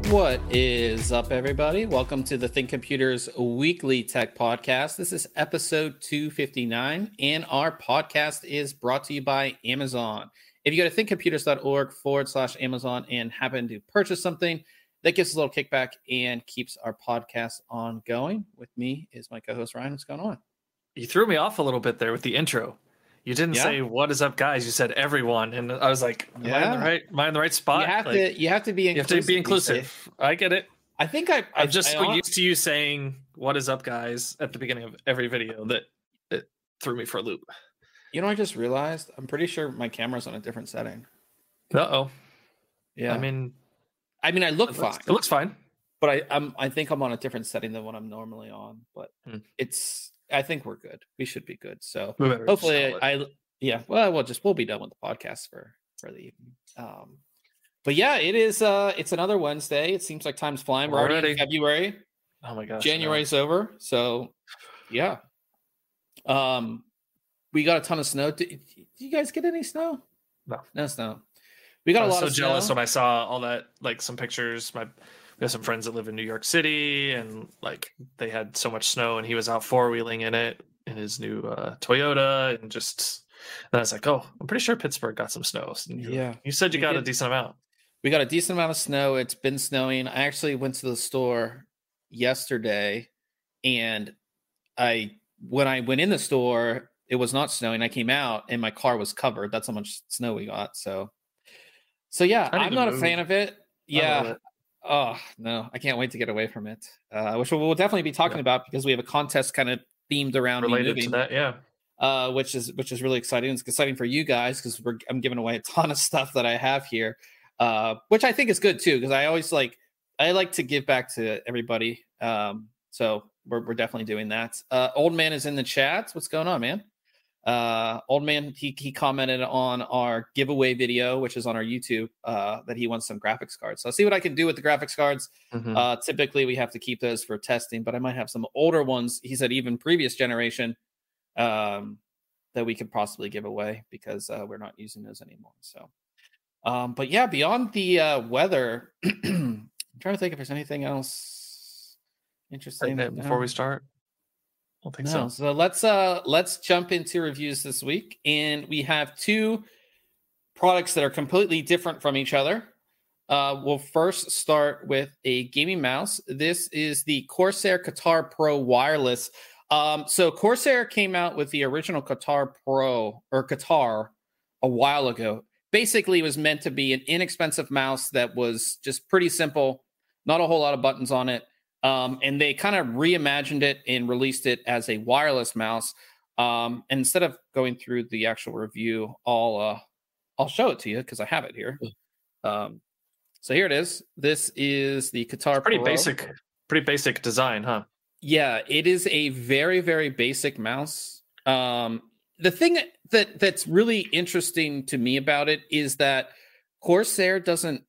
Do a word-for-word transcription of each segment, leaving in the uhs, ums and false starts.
What is up, everybody? Welcome to the Think Computers Weekly Tech Podcast. This is episode two fifty-nine, and our podcast is brought to you by Amazon. If you go to thinkcomputers.org forward slash Amazon and happen to purchase something, that gives us a little kickback and keeps our podcast ongoing. With me is my co-host, Ryan. What's going on? You threw me off a little bit there with the intro. You didn't Yeah. say "What is up, guys." You said "everyone," and I was like, "Am I in Yeah. the right? Am I in the right spot?" You have Like, to. You have to be. you have to be inclusive. I get it. I think I. I I'm just I, so used to you saying "What is up, guys" at the beginning of every video that it threw me for a loop. You know, I just realized. I'm pretty sure my camera's on a different setting. Uh oh. Yeah. I mean, I mean, I look it fine. looks, it looks fine. But I, I'm, I think I'm on a different setting than what I'm normally on. But Hmm. it's, I think we're good. We should be good. So We better hopefully, just I, I, yeah. Well, we'll just we'll be done with the podcast for for the evening. Um, but yeah, it is. Uh, it's another Wednesday. It seems like time's flying. We're already in Already. February. Oh my gosh. January's over. So yeah. Um, we got a ton of snow. Did, did you guys get any snow? No. No snow. We got I a was lot so of jealous snow. when I saw all that, like some pictures. My we have some friends that live in New York City, and like they had so much snow, and he was out four wheeling in it in his new uh, Toyota, and just. And I was like, oh, I'm pretty sure Pittsburgh got some snow. And you, Yeah. you said you We got did. a decent amount. We got a decent amount of snow. It's been snowing. I actually went to the store yesterday, and I when I went in the store, it was not snowing. I came out and my car was covered. That's how much snow we got. So, so yeah, I need I'm to not a move. fan of it. I love Yeah. it. Oh no, I can't wait to get away from it. Uh, which we'll definitely be talking Yeah. about because we have a contest kind of themed around me Related moving. to that, yeah. Uh, which is which is really exciting. It's exciting for you guys because we're I'm giving away a ton of stuff that I have here, uh, which I think is good too because I always like I like to give back to everybody. Um, so we're we're definitely doing that. Uh, Old Man is in the chat. What's going on, man? Uh, Old Man he he commented on our giveaway video, which is on our YouTube, uh, that he wants some graphics cards. So I'll see what I can do with the graphics cards. Mhm. Uh, typically we have to keep those for testing, but I might have some older ones. He said even previous generation. Um, that we could possibly give away because uh, we're not using those anymore. So, um, but yeah, beyond the uh, weather, I'm trying to think if there's anything else interesting. Right, No. before we start, I don't think No. so. So let's uh let's jump into reviews this week, and we have two products that are completely different from each other. Uh, we'll first start with a gaming mouse. This is the Corsair Qatar Pro Wireless. Um, so Corsair came out with the original Qatar Pro or Qatar a while ago. Basically, it was meant to be an inexpensive mouse that was just pretty simple, not a whole lot of buttons on it. Um, and they kind of reimagined it and released it as a wireless mouse. Um, and instead of going through the actual review, I'll uh, I'll show it to you because I have it here. Um, so here it is. This is the Qatar Pretty Pro. basic, pretty basic design, huh? Yeah, it is a very, very basic mouse. Um, the thing that that's really interesting to me about it is that Corsair doesn't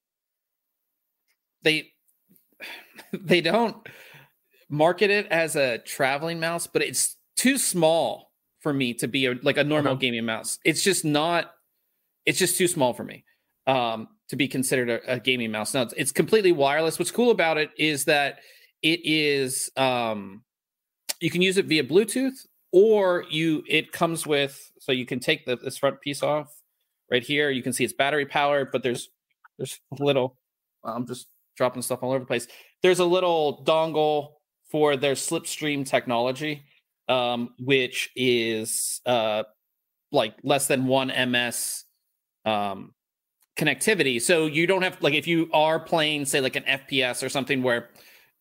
they they don't market it as a traveling mouse, but it's too small for me to be a, like a normal Okay. gaming mouse. It's just not. It's just too small for me um, to be considered a, a gaming mouse. Now it's, it's completely wireless. What's cool about it is that it is um, you can use it via Bluetooth, or you it comes with so you can take the, this front piece off right here. You can see it's battery powered, but there's there's a little. I'm just dropping stuff all over the place. There's a little dongle for their Slipstream technology, um, which is uh, like less than one M S um, connectivity. So you don't have like if you are playing, say, like an F P S or something where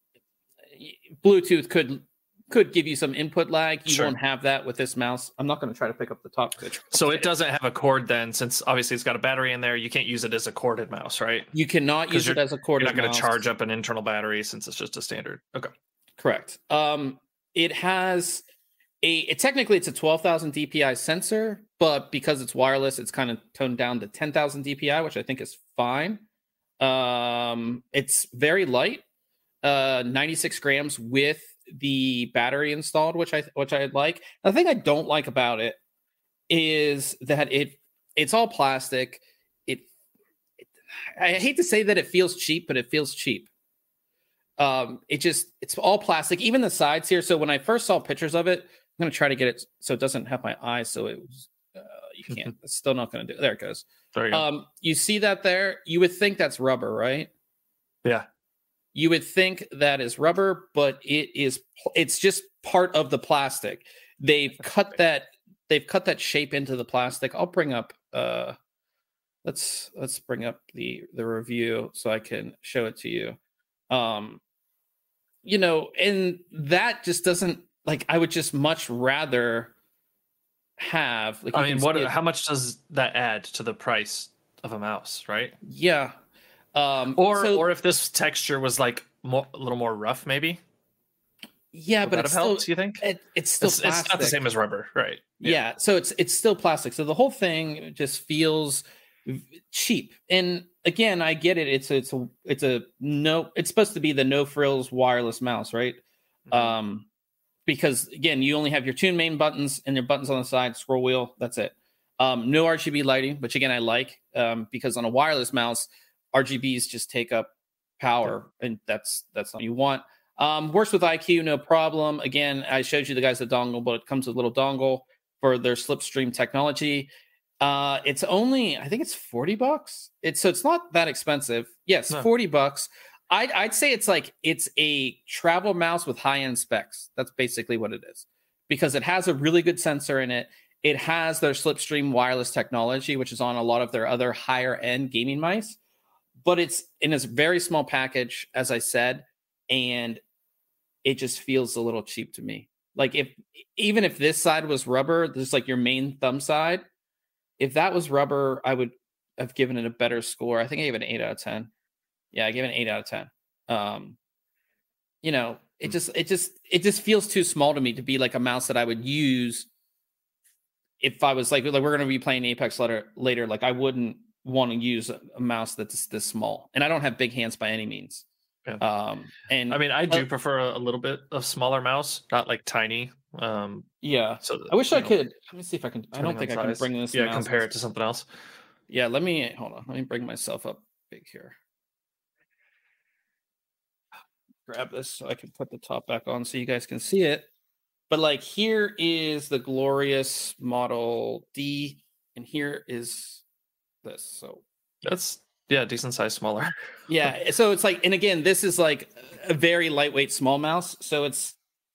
Bluetooth could could give you some input lag. You Sure. won't have that with this mouse. I'm not going to try to pick up the top. So it doesn't have a cord then, since obviously it's got a battery in there. You can't use it as a corded mouse, right? You cannot 'Cause use it you're- as a You're corded not going mouse. to charge up an internal battery since it's just a standard. Okay. Correct. Um, it has a it, technically it's a twelve thousand D P I sensor, but because it's wireless, it's kind of toned down to ten thousand D P I, which I think is fine. Um, it's very light, uh, ninety-six grams with the battery installed, which I which I like. The thing I don't like about it is that it it's all plastic. It, it I hate to say that it feels cheap, but it feels cheap. Um, it just it's all plastic, even the sides here. So when I first saw pictures of it, I'm gonna try to get it so it doesn't have my eyes. So it was uh, you can't. It's still not gonna do it. There it goes. There you go. Um, you see that there? You would think that's rubber, right? Yeah. You would think that is rubber, but it is. It's just part of the plastic. They've cut that. They've cut that shape into the plastic. I'll bring up. Uh, let's let's bring up the the review so I can show it to you. Um, you know, and that just doesn't like. I would just much rather have. Like, I mean, what? How much does that add to the price of a mouse? Right? Yeah. Um, or so, or if this texture was like more, a little more rough, maybe. Yeah, Would but that it's have helped, still, you think? It, it's still it's, plastic. It's not the same as rubber, right? Yeah. yeah, so it's it's still plastic. So the whole thing just feels cheap. And again, I get it. It's it's a it's a no. It's supposed to be the no frills wireless mouse, right? Mm-hmm. Um, because again, you only have your two main buttons and your buttons on the side, scroll wheel. That's it. Um, no R G B lighting, which again I like um, because on a wireless mouse, R G Bs just take up power, yeah. and that's that's not what you want. Um, works with I Q, no problem. Again, I showed you the guys the dongle, but it comes with a little dongle for their Slipstream technology. Uh, it's only, I think it's forty bucks. It's so it's not that expensive. Yes, no. forty bucks. I'd I'd say it's like it's a travel mouse with high end specs. That's basically what it is, because it has a really good sensor in it. It has their Slipstream wireless technology, which is on a lot of their other higher end gaming mice. But it's in a very small package, as I said, and it just feels a little cheap to me. Like if even if this side was rubber, this is like your main thumb side. If that was rubber, I would have given it a better score. I think I gave it an eight out of ten. Yeah, I gave it an eight out of ten. Um, you know, it just it just it just feels too small to me to be like a mouse that I would use if I was like like we're going to be playing Apex later. Later, like I wouldn't want to use a, a mouse that's this small, and I don't have big hands by any means. Yeah. Um, and I mean, I do uh, prefer a, a little bit of smaller mouse, not like tiny. Um, yeah. So I wish I know, could. Let me see if I can. I don't think I can bring this. Yeah, compare it to something else. Yeah, let me hold on. Let me bring myself up big here. Grab this so I can put the top back on so you guys can see it. But like here is the glorious Model D, and here is this. So that's yeah, decent size smaller. Yeah, so it's like, and again, this is like a very lightweight small mouse. So it's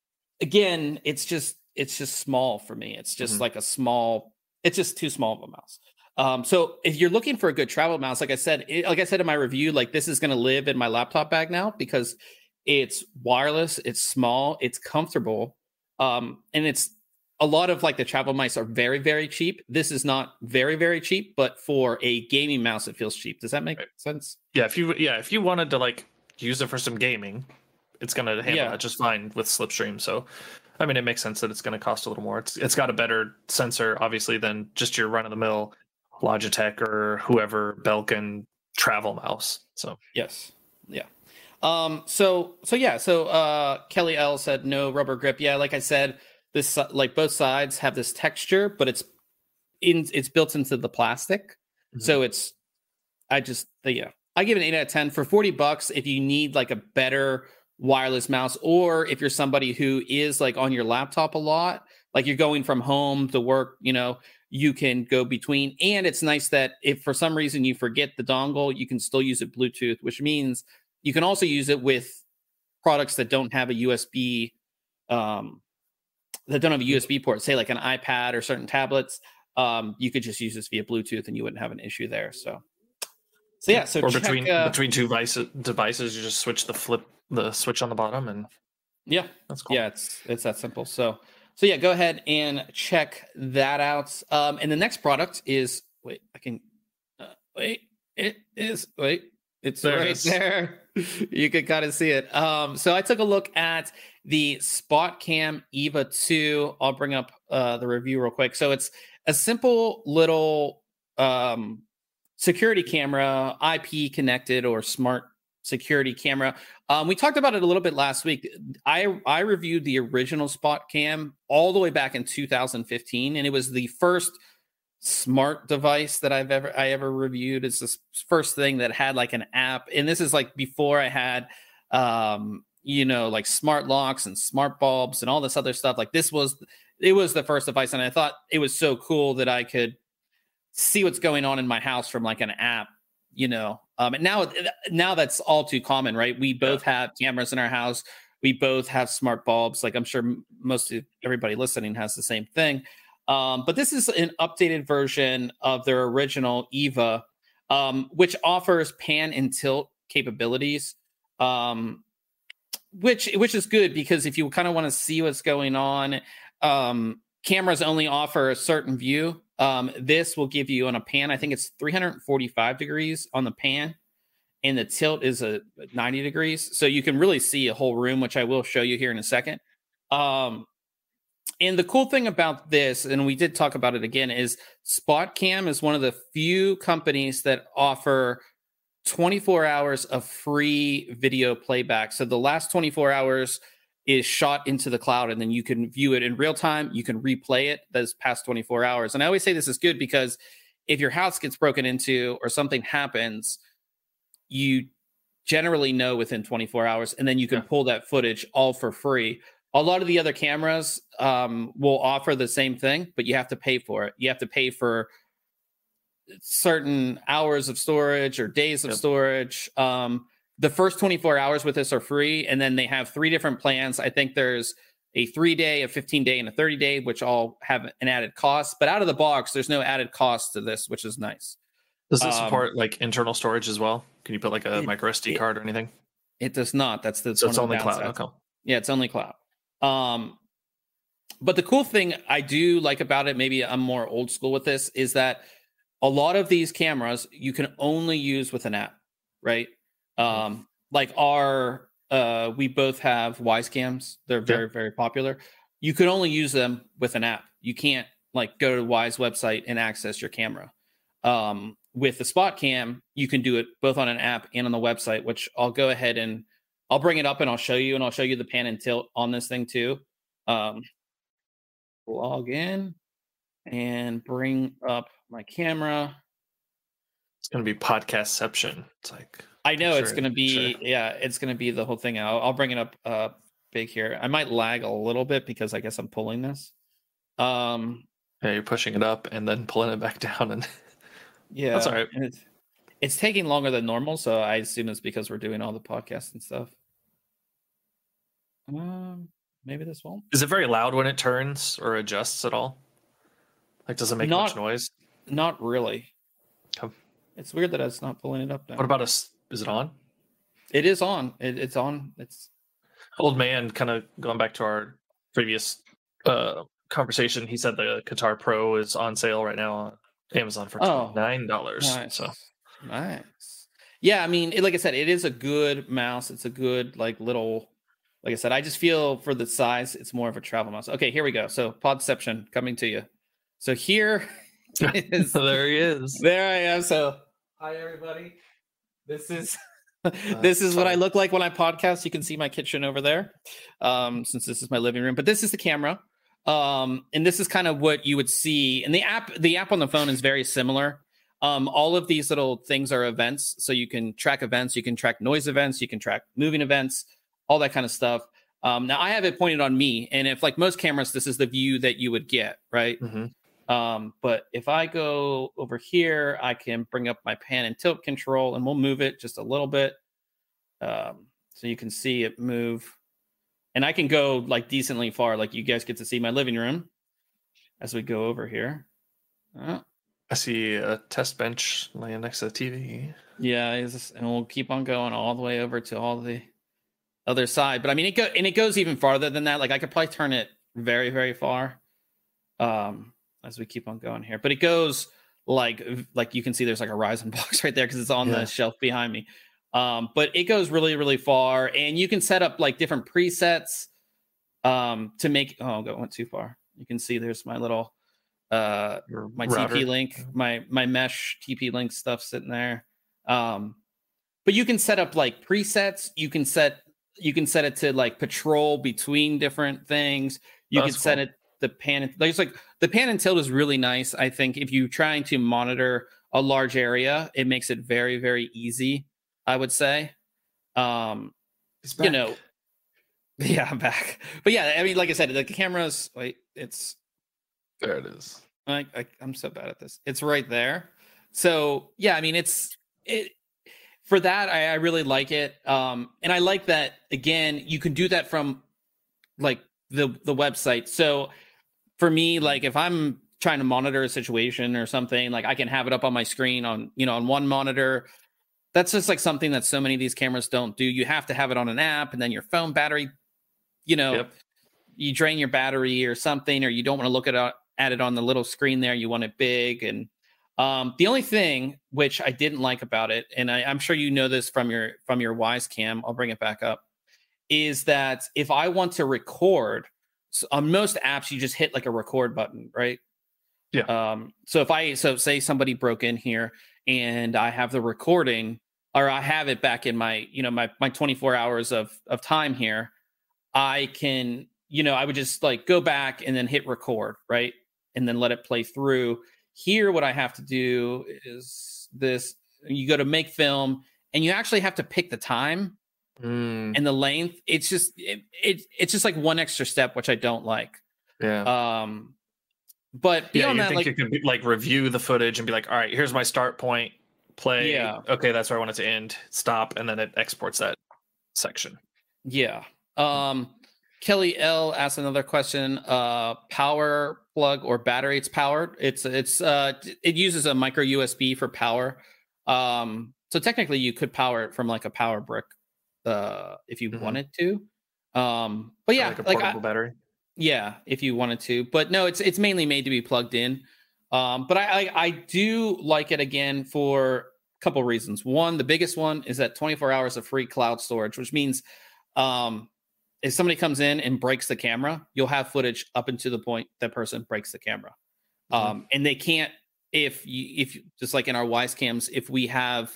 again, it's just it's just small for me. It's just mm-hmm. like a small. It's just too small of a mouse. Um, so if you're looking for a good travel mouse, like I said, it, like I said in my review, like this is going to live in my laptop bag now because it's wireless, it's small, it's comfortable, um, and it's a lot of like the travel mice are very, very cheap. This is not very, very cheap, but for a gaming mouse, it feels cheap. Does that make right. sense? Yeah. If you yeah, if you wanted to like use it for some gaming, it's going to handle yeah. that just fine with Slipstream. So, I mean, it makes sense that it's going to cost a little more. It's it's got a better sensor, obviously, than just your run of the mill Logitech or whoever Belkin travel mouse. So yes, yeah. Um. So so yeah. So uh, Kelly L said no rubber grip. Yeah, like I said, this like both sides have this texture, but it's in it's built into the plastic. Mm-hmm. So it's I just yeah. I give it an eight out of ten for forty bucks. If you need like a better wireless mouse, or if you're somebody who is like on your laptop a lot, like you're going from home to work, you know, you can go between. And it's nice that if for some reason you forget the dongle, you can still use it Bluetooth, which means you can also use it with products that don't have a U S B, um, that don't have a U S B port, say like an iPad or certain tablets. Um, you could just use this via Bluetooth and you wouldn't have an issue there. So, so yeah. So or check, between uh, between two devices, devices, you just switch the flip the switch on the bottom, and yeah, that's cool. Yeah, it's it's that simple. So so yeah, go ahead and check that out. Um, and the next product is wait, I can uh, wait. It is wait. It's there right it there. You can kind of see it. Um, so I took a look at the SpotCam Eva two. I'll bring up uh, the review real quick. So it's a simple little um, security camera, I P connected or smart security camera. Um, we talked about it a little bit last week. I I reviewed the original SpotCam all the way back in two thousand fifteen, and it was the first smart device that I've ever I ever reviewed. It's the first thing that had like an app, and this is like before I had um, you know, like smart locks and smart bulbs and all this other stuff. Like this was, it was the first device. And I thought it was so cool that I could see what's going on in my house from like an app, you know. Um, and now, now that's all too common, right? We both yeah. have cameras in our house. We both have smart bulbs. Like I'm sure most of everybody listening has the same thing. Um, but this is an updated version of their original Eva, um, which offers pan and tilt capabilities, um, which which is good because if you kind of want to see what's going on, um, cameras only offer a certain view. Um, this will give you on a pan, I think it's three hundred forty-five degrees on the pan, and the tilt is a ninety degrees. So you can really see a whole room, which I will show you here in a second. Um, and the cool thing about this, and we did talk about it again, is SpotCam is one of the few companies that offer twenty-four hours of free video playback. So the last twenty-four hours is shot into the cloud, and then you can view it in real time. You can replay it those past twenty-four hours. And I always say this is good because if your house gets broken into or something happens, you generally know within twenty-four hours, and then you can yeah. pull that footage all for free. A lot of the other cameras um, will offer the same thing, but you have to pay for it. You have to pay for certain hours of storage or days of yep. storage. Um, the first twenty-four hours with this are free, and then they have three different plans. I think there's a three-day, a fifteen-day, and a thirty-day, which all have an added cost. But out of the box, there's no added cost to this, which is nice. Does it support um, like internal storage as well? Can you put like a it, micro S D it, card or anything? It does not. That's the so it's only cloud. Okay. Yeah, it's only cloud. Um, but the cool thing I do like about it, maybe I'm more old school with this, is that a lot of these cameras you can only use with an app, right? Um, like our, uh, we both have Wise cams. They're very, yeah. very popular. You can only use them with an app. You can't like go to the Wise website and access your camera. Um, with the SpotCam, you can do it both on an app and on the website, which I'll go ahead and I'll bring it up and I'll show you, and I'll show you the pan and tilt on this thing too. Um, log in and bring up my camera. It's going to be podcastception. It's like, I know sure, it's going to be, sure. yeah, it's going to be the whole thing. I'll, I'll bring it up uh, big here. I might lag a little bit because I guess I'm pulling this. Um, yeah, you're pushing it up and then pulling it back down. And yeah, that's all right. And it's, it's taking longer than normal, so I assume it's because we're doing all the podcasts and stuff. Um, maybe this won't. Is it very loud when it turns or adjusts at all? Like, does it make not, much noise? Not really. Oh. It's weird that it's not pulling it up now. What about us? Is it on? It is on. It, it's on. It's old man. Kind of going back to our previous uh, conversation. He said the Qatar Pro is on sale right now on Amazon for twenty-nine dollars. Oh, nice. So nice. Yeah, I mean, it, like I said, it is a good mouse. It's a good like little. Like I said, I just feel for the size, it's more of a travel mouse. Okay, here we go. So Podception coming to you. So here is there he is. There I am. So hi everybody. This is this is what I look like when I podcast. You can see my kitchen over there. Um, since this is my living room, but this is the camera. Um, and this is kind of what you would see. And the app, the app on the phone is very similar. Um, all of these little things are events. So you can track events, you can track noise events, you can track moving events, all that kind of stuff. Um, now I have it pointed on me, and if like most cameras, this is the view that you would get, right? Mm-hmm. Um, but if I go over here, I can bring up my pan and tilt control, and we'll move it just a little bit. Um, so you can see it move, and I can go like decently far. Like you guys get to see my living room as we go over here. Oh. I see a test bench laying next to the T V. Yeah, and we'll keep on going all the way over to all the other side. But I mean, it go and it goes even farther than that. Like I could probably turn it very, very far um, as we keep on going here. But it goes like like you can see there's like a Ryzen box right there because it's on yeah. the shelf behind me. Um, but it goes really, really far, and you can set up like different presets um, to make. Oh, I went too far. You can see there's my little. Uh, my router. T P Link, my my mesh T P Link stuff sitting there. Um, but you can set up like presets. You can set you can set it to like patrol between different things. You That's can cool. set it the pan. And, there's like the pan and tilt is really nice. I think if you're trying to monitor a large area, it makes it very very easy. I would say. Um, He's you back. know, yeah, I'm back. But yeah, I mean, like I said, the cameras, wait, it's there it is. I, I I'm so bad at this. It's right there. So yeah, I mean, it's it for that. I, I really like it, um, and I like that again. You can do that from like the the website. So for me, like if I'm trying to monitor a situation or something, like I can have it up on my screen on you know on one monitor. That's just like something that so many of these cameras don't do. You have to have it on an app, and then your phone battery, you know, Yep. you drain your battery or something, or you don't want to look at it, at it on the little screen there. You want it big. And um, the only thing which I didn't like about it, and I, I'm sure you know this from your from your Wise Cam, I'll bring it back up, is that if I want to record, so on most apps, you just hit like a record button, right? Yeah. Um, so if I so say somebody broke in here and I have the recording, or I have it back in my, you know, my my twenty-four hours of of time here, I can, you know, I would just like go back and then hit record, right? And then let it play through. Here, what I have to do is this: you go to make film, and you actually have to pick the time Mm, and the length. It's just it, it it's just like one extra step, which I don't like. yeah. Um, but Yeah, beyond you that, think like you could be, like review the footage and be like, all right, here's my start point, play. yeah, Okay, that's where I want it to end. Stop, and then it exports that section. yeah. Um, Kelly L asked another question. Uh, power plug or battery? It's powered. It's it's uh it uses a micro U S B for power. Um, so technically you could power it from like a power brick, uh, if you Mhm. wanted to. Um, but Or yeah, like a like portable I, battery. yeah, if you wanted to. But no, it's it's mainly made to be plugged in. Um, but I, I I do like it again for a couple reasons. One, the biggest one is that twenty-four hours of free cloud storage, which means um if somebody comes in and breaks the camera, you'll have footage up until the point that person breaks the camera. Mhm. Um, and they can't if you if you- just like in our Wise cams, if we have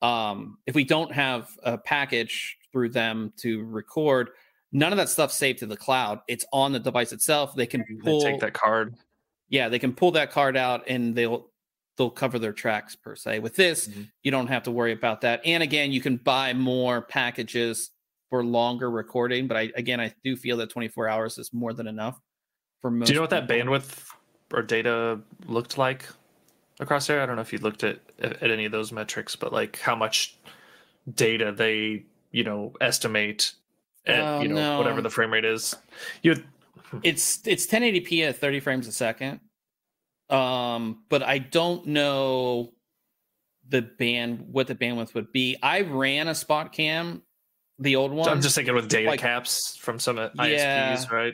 um if we don't have a package through them to record, none of that stuff's saved to the cloud. It's on the device itself. They can They pull take that card. yeah, they can pull that card out and they'll they'll cover their tracks per se. With this, Mhm. you don't have to worry about that. And again, you can buy more packages for longer recording, but I again I do feel that twenty-four hours is more than enough for most Do you know what that people. bandwidth or data looked like across there? I don't know if you looked at at any of those metrics, but like how much data they, you know, estimate at, Oh you know, whatever no. the frame rate is. You would, It's it's ten eighty p at thirty frames a second. Um, but I don't know the band what the bandwidth would be. I ran a spot cam, the old one. I'm just thinking with data like, caps from some I yeah, S Ps, right?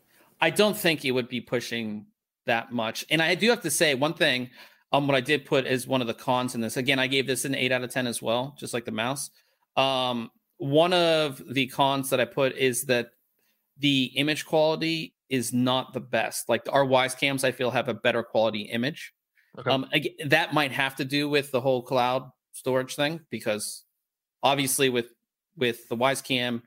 I don't think it would be pushing that much. And I do have to say one thing. Um, what I did put as one of the cons in this. Again, I gave this an eight out of ten as well, just like the mouse. Um, one of the cons that I put is that the image quality is not the best. Like our Wise cams, I feel have a better quality image. Okay. Um, again, that might have to do with the whole cloud storage thing, because obviously with with the Wise Cam,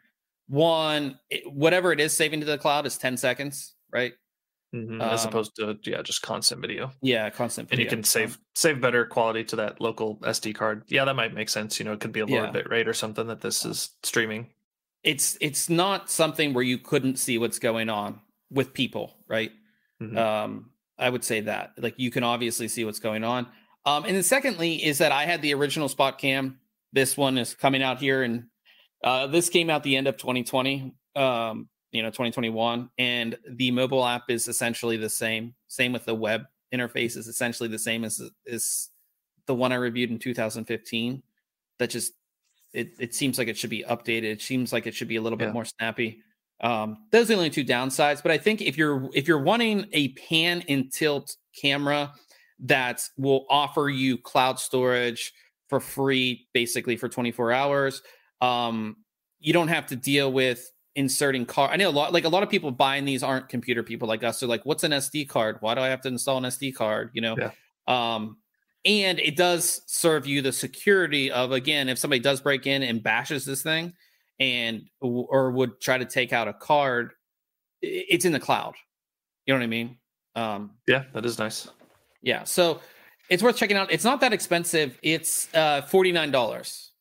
one it, whatever it is saving to the cloud is ten seconds, right? Mhm, as Um, opposed to yeah, just constant video. yeah, constant And you video. can save Um, save better quality to that local S D card. Yeah, that might make sense. You know, it could be a lower yeah, bit rate or something that this is streaming. it's it's not something where you couldn't see what's going on with people, right? Mhm. Um, I would say that like you can obviously see what's going on. Um, and then secondly is that I had the original spot cam. This one is coming out here, and uh, this came out the end of twenty twenty, um, you know, twenty twenty-one, and the mobile app is essentially the same. Same with the web interface is essentially the same as is the one I reviewed in two thousand fifteen. That just it it seems like it should be updated. It seems like it should be a little bit Yeah. more snappy. Um, those are the only two downsides. But I think if you're if you're wanting a pan and tilt camera that will offer you cloud storage for free, basically for twenty-four hours, um, you don't have to deal with inserting card. I know a lot like a lot of people buying these aren't computer people like us. They're like, what's an S D card? Why do I have to install an S D card? You know, Yeah. um, and it does serve you the security of, again, if somebody does break in and bashes this thing and or would try to take out a card, it's in the cloud. You know what I mean? Um, Yeah, that is nice. yeah. So it's worth checking out. It's not that expensive. It's uh, forty-nine dollars.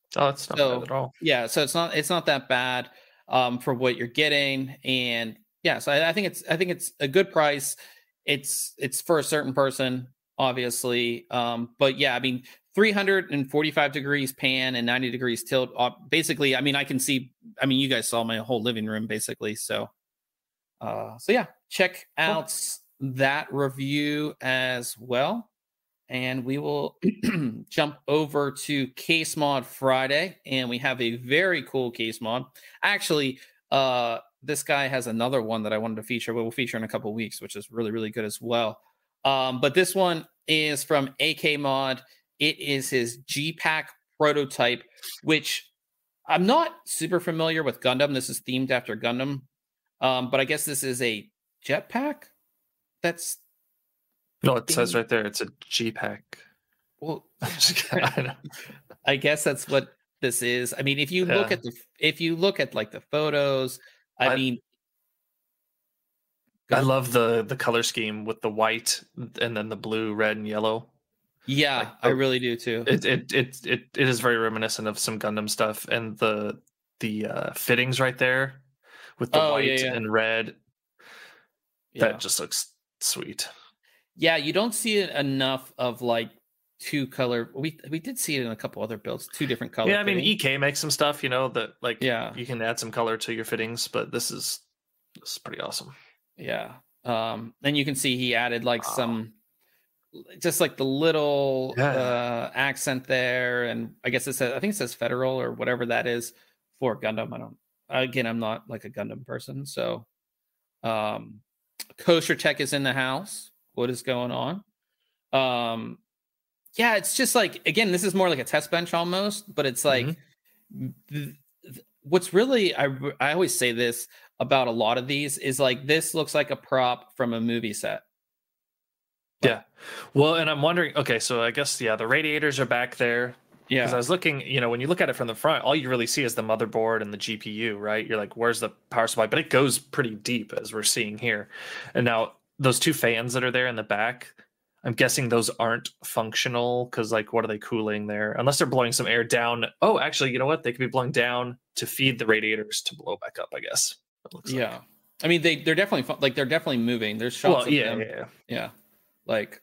Oh, it's not So bad at all. yeah, so it's not it's not that bad um, for what you're getting, and yeah, so I, I think it's I think it's a good price. It's it's for a certain person, obviously, um, but yeah, I mean, three hundred forty-five degrees pan and ninety degrees tilt. Uh, basically, I mean, I can see. I mean, you guys saw my whole living room, basically. So, uh, so yeah, check Cool. out that review as well. And we will jump over to Case Mod Friday, and we have a very cool case mod. Actually, uh, this guy has another one that I wanted to feature, but we'll feature in a couple weeks, which is really, really good as well. Um, but this one is from A K Mod. It is his G-Pack prototype, which I'm not super familiar with Gundam. This is themed after Gundam, um, but I guess this is a jetpack that's No, it says being right there. It's a G pack. well. I know. I guess that's what this is. I mean, if you look Yeah. at the if you look at like the photos, I, I- mean, I go- love the the color scheme with the white and then the blue, red, and yellow. yeah, like, I oh, really do too. It it it it it is very reminiscent of some Gundam stuff, and the the uh, fittings right there with the Oh, yeah, white yeah. and red. Yeah. That just looks sweet. Yeah, you don't see it enough of like two color. We we did see it in a couple other builds, two different colors. Yeah, I mean E K makes some stuff, you know, that like Yeah. you can add some color to your fittings, but this is this is pretty awesome. Yeah. Um, and you can see he added like Wow. some just like the little Yeah. uh accent there, and I guess it says I think it says federal or whatever that is for Gundam. I don't again I'm not like a Gundam person, so um Kosher Tech is in the house. What is going on? Um yeah, it's just like again, this is more like a test bench almost, but it's like Mhm. th- th- what's really I I always say this about a lot of these is like this looks like a prop from a movie set. Like, Yeah. Well, and I'm wondering, okay, so I guess yeah, the radiators are back there. Because yeah. I was looking, you know, when you look at it from the front, all you really see is the motherboard and the G P U, right? You're like, where's the power supply? But it goes pretty deep, as we're seeing here. And now those two fans that are there in the back, I'm guessing those aren't functional because, like, what are they cooling there? Unless they're blowing some air down. Oh, actually, you know what? They could be blowing down to feed the radiators to blow back up, I guess. It looks Yeah. like. I mean, they they're definitely fu- like they're definitely moving. There's shots Well, of yeah, them. yeah, yeah. Yeah. Like,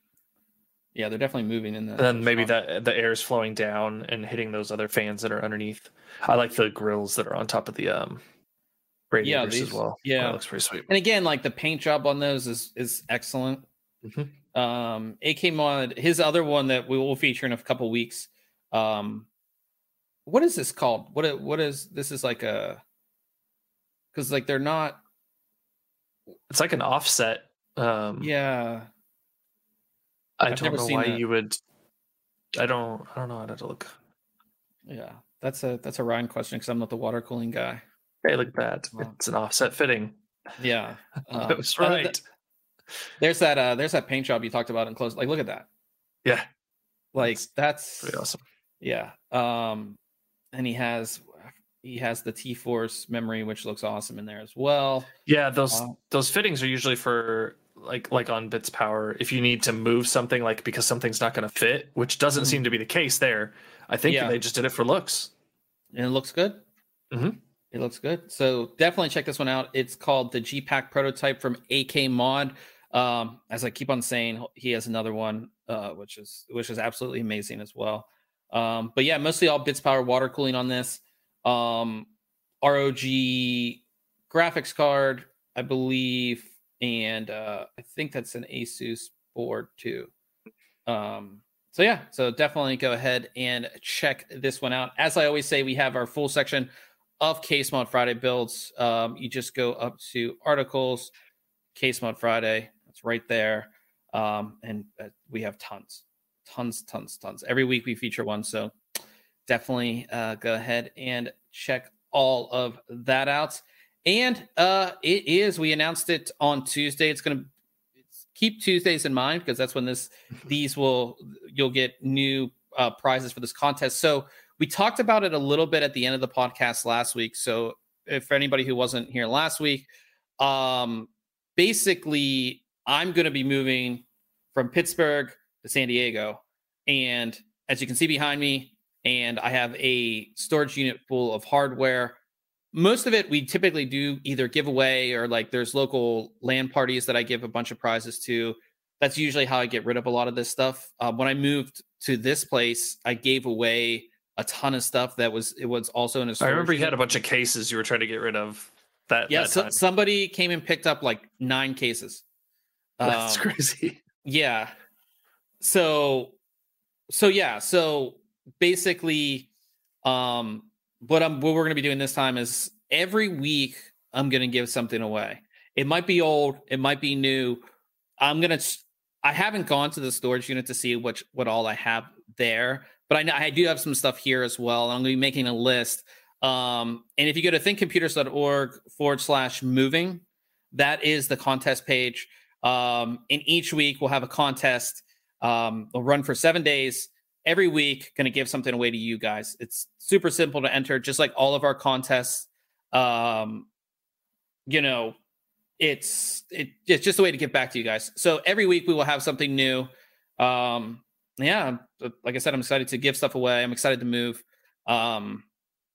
yeah, they're definitely moving in the. And then maybe shot. that the air is flowing down and hitting those other fans that are underneath. I like the grills that are on top of the um radiators these- as well. yeah. That looks pretty sweet. And again, like the paint job on those is is excellent. Mhm. Um, A K Mod, his other one that we will feature in a couple weeks. Um, what is this called? What it- what is this? Is like a because like they're not. It's like an offset. Um, Yeah, I I've don't never know seen why that. you would. I don't. I don't know how to look. yeah. That's a that's a Ryan question because I'm not the water cooling guy. Hey, look at that! Wow. It's an offset fitting. Yeah, I um, was uh, right. th- there's that uh there's that paint job you talked about in close. Like, look at that. Yeah, Like That's that's pretty awesome. yeah. Um, and he has he has the T-Force memory, which looks awesome in there as well. Yeah, those Wow. those fittings are usually for like like on Bits Power if you need to move something like because something's not going to fit, which doesn't Mhm. seem to be the case there. I think Yeah. they just did it for looks. And it looks good. Mhm. It looks good. So definitely check this one out. It's called the G-Pack prototype from A K Mod. Um, as I keep on saying, he has another one, uh, which is which is absolutely amazing as well. Um, but yeah, mostly all Bits Power water cooling on this. Um, R O G graphics card, I believe, and uh, I think that's an Asus board too. Um, so yeah, so definitely go ahead and check this one out. As I always say, we have our full section of Case Mod Friday builds. Um, you just go up to articles, Case Mod Friday. It's right there, um, and uh, we have tons, tons, tons, tons. Every week we feature one, so definitely uh, go ahead and check all of that out. And uh, it is. We announced it on Tuesday. It's going to keep Tuesdays in mind because that's when this these will you'll get new uh, prizes for this contest. So we talked about it a little bit at the end of the podcast last week. So if for anybody who wasn't here last week, um, basically I'm going to be moving from Pittsburgh to San Diego, and as you can see behind me, and I have a storage unit full of hardware. Most of it we typically do either give away or like there's local LAN parties that I give a bunch of prizes to. That's usually how I get rid of a lot of this stuff. Uh, when I moved to this place, I gave away a ton of stuff that was it was also in a storage I remember you unit. had a bunch of cases you were trying to get rid of. That Yeah, that so, time. somebody came and picked up like nine cases. That's Um, crazy. Yeah. So so yeah, so basically um what I'm what we're going to be doing this time is every week I'm going to give something away. It might be old, it might be new. I'm going to I haven't gone to the storage unit to see what what all I have there, but I know I do have some stuff here as well. I'm going to be making a list. Um and if you go to thinkcomputers.org forward slash moving, that is the contest page. Um, and each week we'll have a contest. Um, we'll run for seven days. Every week, going to give something away to you guys. It's super simple to enter, just like all of our contests. Um, you know, it's it, it's just a way to give back to you guys. So every week we will have something new. Um, yeah, like I said, I'm excited to give stuff away. I'm excited to move. Um,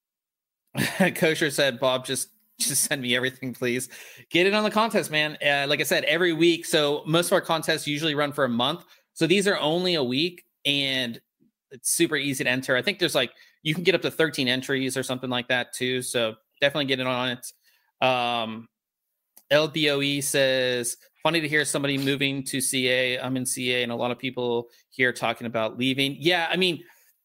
Kosher said, Bob, just just send me everything, please. Get it on the contest, man. Uh, like I said, every week. So most of our contests usually run for a month. So these are only a week, and it's super easy to enter. I think there's like you can get up to thirteen entries or something like that too. So definitely get it on it. Um, L B O E says, funny to hear somebody moving to C A. I'm in C A, and a lot of people here talking about leaving. Yeah, I mean,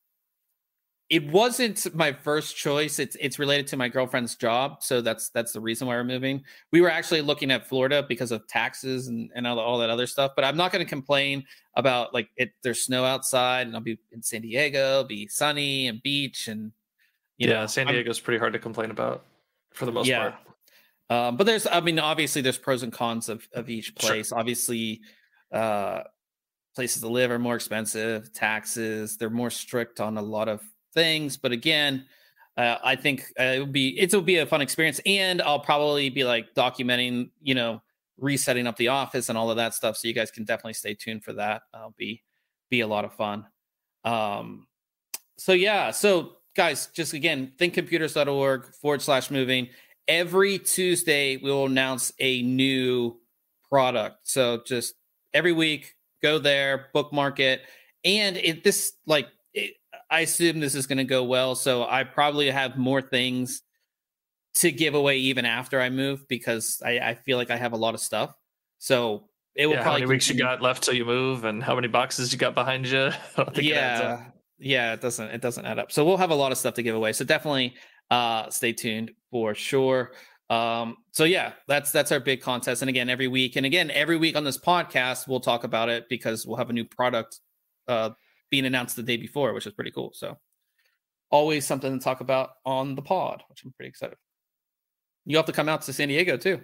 it wasn't my first choice. It's it's related to my girlfriend's job, so that's that's the reason why we're moving. We were actually looking at Florida because of taxes and, and all, all that other stuff. But I'm not going to complain about like it. There's snow outside, and I'll be in San Diego, it'll be sunny and beach, and you yeah, know, San I'm- Diego's pretty hard to complain about for the most yeah. part. Um, but there's, I mean, obviously there's pros and cons of of each place. Sure. Obviously, uh, places to live are more expensive. Taxes, they're more strict on a lot of things, but again, uh, I think uh, it will be it will be a fun experience, and I'll probably be like documenting, you know, resetting up the office and all of that stuff. So you guys can definitely stay tuned for that. It'll be be a lot of fun. Um, so yeah, so guys, just again, thinkcomputers.org forward slash moving. Every Tuesday we will announce a new product. So just every week, go there, bookmark it, and it this like. It, I assume this is going to go well, so I probably have more things to give away even after I move because I, I feel like I have a lot of stuff. So it will yeah, probably how many weeks continue. you got left till you move, and how many boxes you got behind you? I don't think yeah, it adds up. yeah, it doesn't it doesn't add up. So we'll have a lot of stuff to give away. So definitely uh, stay tuned for sure. Um, so yeah, that's that's our big contest. And again, every week, and again, every week on this podcast, we'll talk about it because we'll have a new product uh, being announced the day before, which is pretty cool. So always something to talk about on the pod, which I'm pretty excited. You have to come out to San Diego too.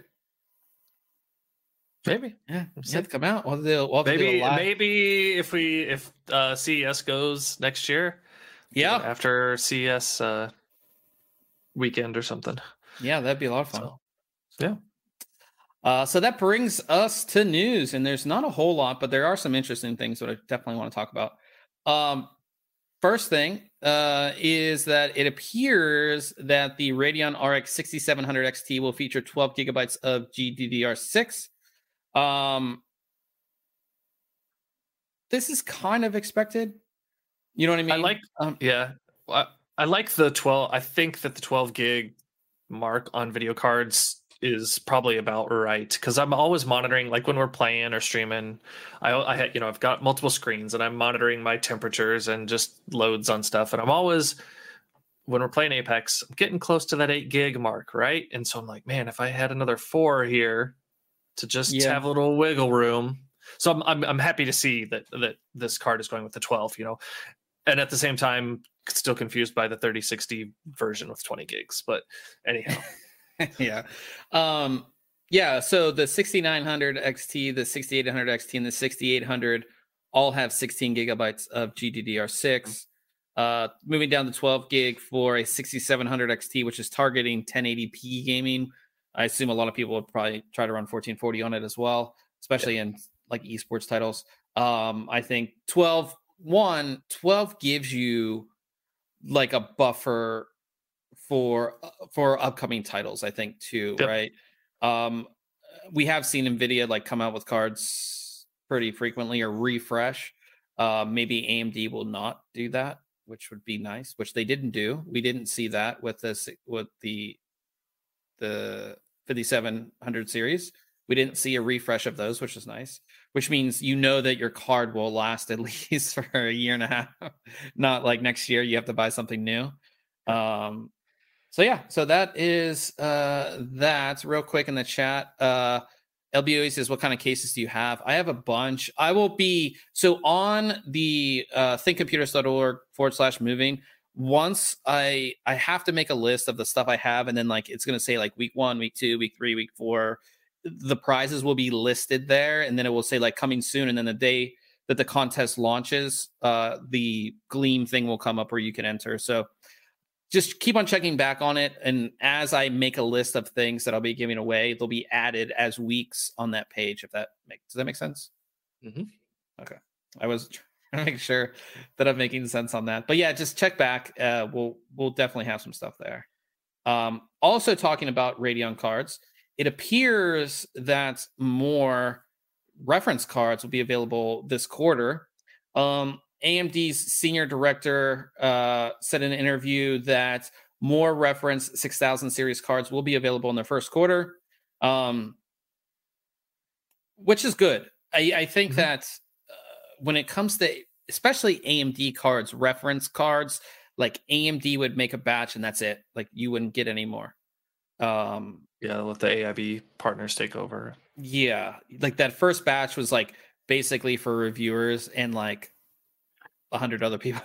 Maybe. Yeah, you have to come out. We'll have to do, we'll have maybe to do a live. maybe if we if uh, C E S goes next year. Yeah. After C E S uh, weekend or something. Yeah, that'd be a lot of fun. So, yeah. Uh, so that brings us to news, and there's not a whole lot, but there are some interesting things that I definitely want to talk about. Um, first thing uh, is that it appears that the Radeon R X sixty-seven hundred X T will feature twelve gigabytes of G D D R six. Um, this is kind of expected. You know what I mean? I like, um, yeah, I, I like the twelve. I think that the twelve gig mark on video cards is probably about right because I'm always monitoring, like when we're playing or streaming. I, I had, you know, I've got multiple screens and I'm monitoring my temperatures and just loads on stuff. And I'm always, when we're playing Apex, I'm getting close to that eight gig mark, right? And so I'm like, man, if I had another four here to just Yeah. have a little wiggle room. So I'm, I'm I'm happy to see that that this card is going with the twelve, you know, and at the same time, still confused by the thirty sixty version with twenty gigs. But anyhow. yeah. Um, yeah. So the sixty-nine hundred X T, the sixty-eight hundred X T, and the sixty-eight hundred all have sixteen gigabytes of G D D R six. Uh, moving down to twelve gig for a sixty-seven hundred X T, which is targeting ten eighty p gaming. I assume a lot of people would probably try to run fourteen forty on it as well, especially yeah. in like esports titles. Um, I think twelve, one, twelve gives you like a buffer for for upcoming titles, I think too, Yep. right? Um, we have seen Nvidia like come out with cards pretty frequently or refresh. Uh, maybe A M D will not do that, which would be nice, which they didn't do. We didn't see that with this with the the fifty-seven hundred series. We didn't see a refresh of those, which is nice. Which means you know that your card will last at least for a year and a half, not like next year you have to buy something new. Um, so yeah, so that is uh, that. Real quick in the chat, uh, L B O says, "What kind of cases do you have?" I have a bunch. I will be so on the uh, thinkcomputers.org forward slash moving. Once I I have to make a list of the stuff I have, and then like it's gonna say like week one, week two, week three, week four. The prizes will be listed there, and then it will say like coming soon. And then the day that the contest launches, uh, the Gleam thing will come up where you can enter. So just keep on checking back on it. And as I make a list of things that I'll be giving away, they'll be added as weeks on that page. If that makes does that make sense? Mm-hmm. Okay, I was trying to make sure that I'm making sense on that. But yeah, just check back. Uh, we'll we'll definitely have some stuff there. Um, also talking about Radeon cards. It appears that more reference cards will be available this quarter. Um, A M D's senior director uh, said in an interview that more reference six thousand series cards will be available in the first quarter, um, which is good. I, I think mm-hmm. that uh, when it comes to especially A M D cards, reference cards, like A M D would make a batch and that's it. Like you wouldn't get any more. Um, yeah, let the A I B partners take over. Yeah, like that first batch was like basically for reviewers and like a hundred other people.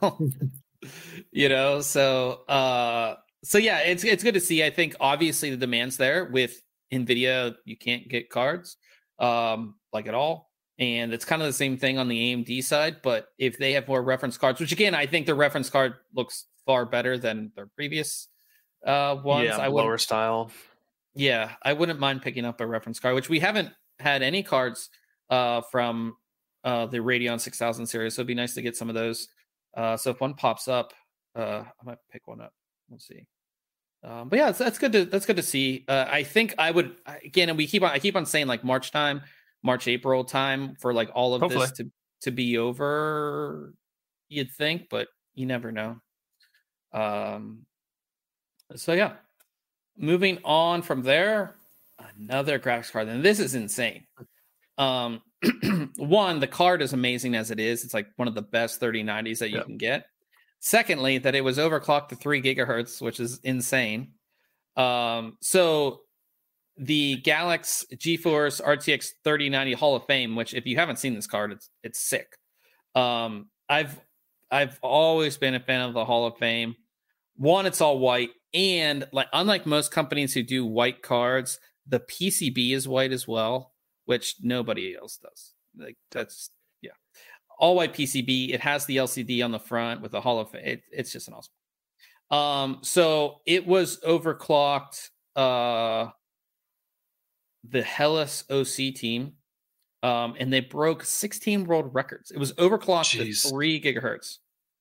You know, so uh, so yeah, it's it's good to see. I think obviously the demand's there with Nvidia. You can't get cards um, like at all, and it's kind of the same thing on the A M D side. But if they have more reference cards, which again, I think the reference card looks far better than their previous uh, ones. Yeah, I lower style. Yeah, I wouldn't mind picking up a reference card, which we haven't had any cards uh, from uh, the Radeon six thousand series. So it'd be nice to get some of those. Uh, so if one pops up, uh, I might pick one up. We'll see. Um, but yeah, that's, that's good to that's good to see. Uh, I think I would again, and we keep on I keep on saying like March time, March April time for like all of Hopefully. this to to be over. You'd think, but you never know. Um. So yeah. Moving on from there, another graphics card, and this is insane. Um, one, the card is amazing as it is. It's like one of the best thirty nineties that you yep. can get. Secondly, that it was overclocked to three gigahertz, which is insane. Um, so the Galax GeForce R T X thirty ninety Hall of Fame, which if you haven't seen this card, it's it's sick. Um, I've I've always been a fan of the Hall of Fame. One, it's all white. And like, unlike most companies who do white cards, the P C B is white as well, which nobody else does. Like that's yeah, all white P C B. It has the L C D on the front with the Hall of Fame. It, it's just an awesome. Um, so it was overclocked. Uh, the Hellas O C team, um, and they broke sixteen world records. It was overclocked Jeez. to three gigahertz.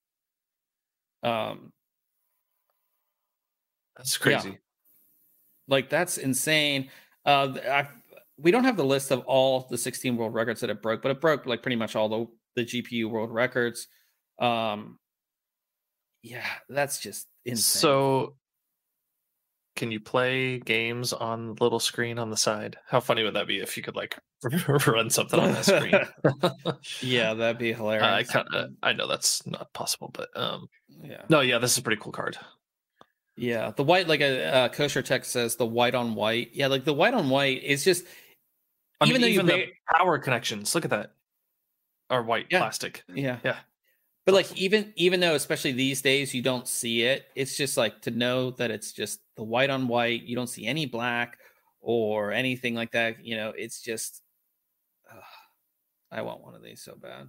Um. That's crazy. Yeah. Like that's insane. Uh, I, we don't have the list of all the sixteen world records that it broke, but it broke like pretty much all the, the G P U world records. Um, yeah, that's just insane. So, can you play games on the little screen on the side? How funny would that be if you could like run something on that screen? Yeah, that'd be hilarious. Uh, I kind I know that's not possible, but um, yeah. No, yeah, this is a pretty cool card. Yeah, the white, like a uh, kosher text says, the white on white. Yeah, like the white on white is just. I even mean, though even you pay, the power connections, look at that, are white yeah, plastic. Yeah, yeah. But like even even though, especially these days, you don't see it. It's just like to know that it's just the white on white. You don't see any black or anything like that. You know, it's just. Uh, I want one of these so bad.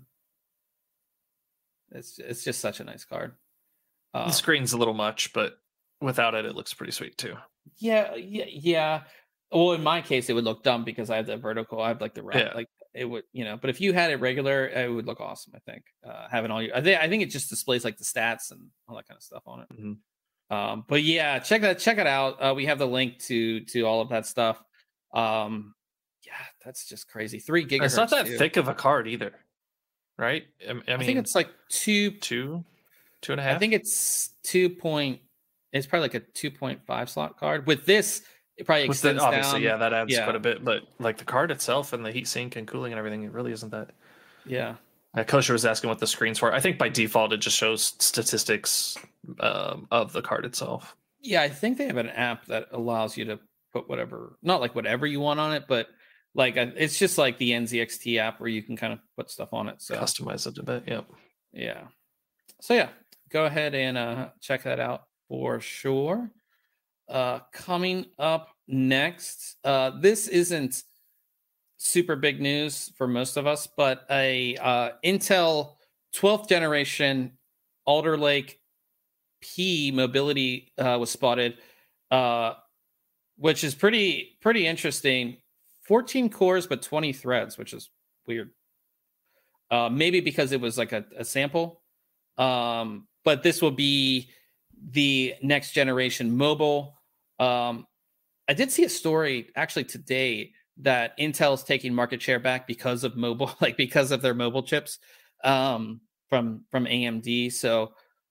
It's it's just such a nice card. Uh, the screen's a little much, but. Without it, it looks pretty sweet too. Yeah, yeah, yeah. Well, in my case, it would look dumb because I have the vertical. I have like the right, yeah. like it would, you know, but if you had it regular, it would look awesome. I think uh, having all your, I think, I think it just displays like the stats and all that kind of stuff on it. Mm-hmm. Um, but yeah, check that, check it out. Uh, we have the link to to all of that stuff. Um, yeah, that's just crazy. Three gigahertz. It's not that too. thick of a card either, right? I, I mean, I think it's like two, two, two and a half. I think it's two point. It's probably like a two point five slot card. With this, it probably With extends the, obviously, down. yeah, that adds yeah. quite a bit. But like the card itself and the heat sink and cooling and everything, it really isn't that. Yeah. Uh, Kosher was asking what the screen's for. I think by default it just shows statistics um, of the card itself. Yeah, I think they have an app that allows you to put whatever, not like whatever you want on it, but like a, it's just like the N Z X T app where you can kind of put stuff on it. So customize it a bit. Yep. Yeah. So yeah, go ahead and uh, check that out for sure. Uh, coming up next, uh, this isn't super big news for most of us, but a uh, Intel twelfth generation Alder Lake P mobility uh, was spotted, uh, which is pretty pretty interesting. fourteen cores, but twenty threads, which is weird. Uh, maybe because it was like a, a sample. Um, but this will be the next generation mobile. Um, I did see a story actually today that Intel's taking market share back because of mobile, like because of their mobile chips um, from from A M D. So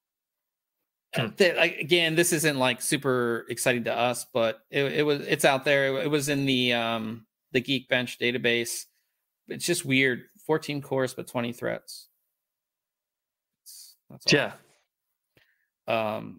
hmm. th- like, again, this isn't like super exciting to us, but it, it was it's out there. It, it was in the um, the Geekbench database. It's just weird. fourteen cores, but twenty threads. That's, that's yeah. Um.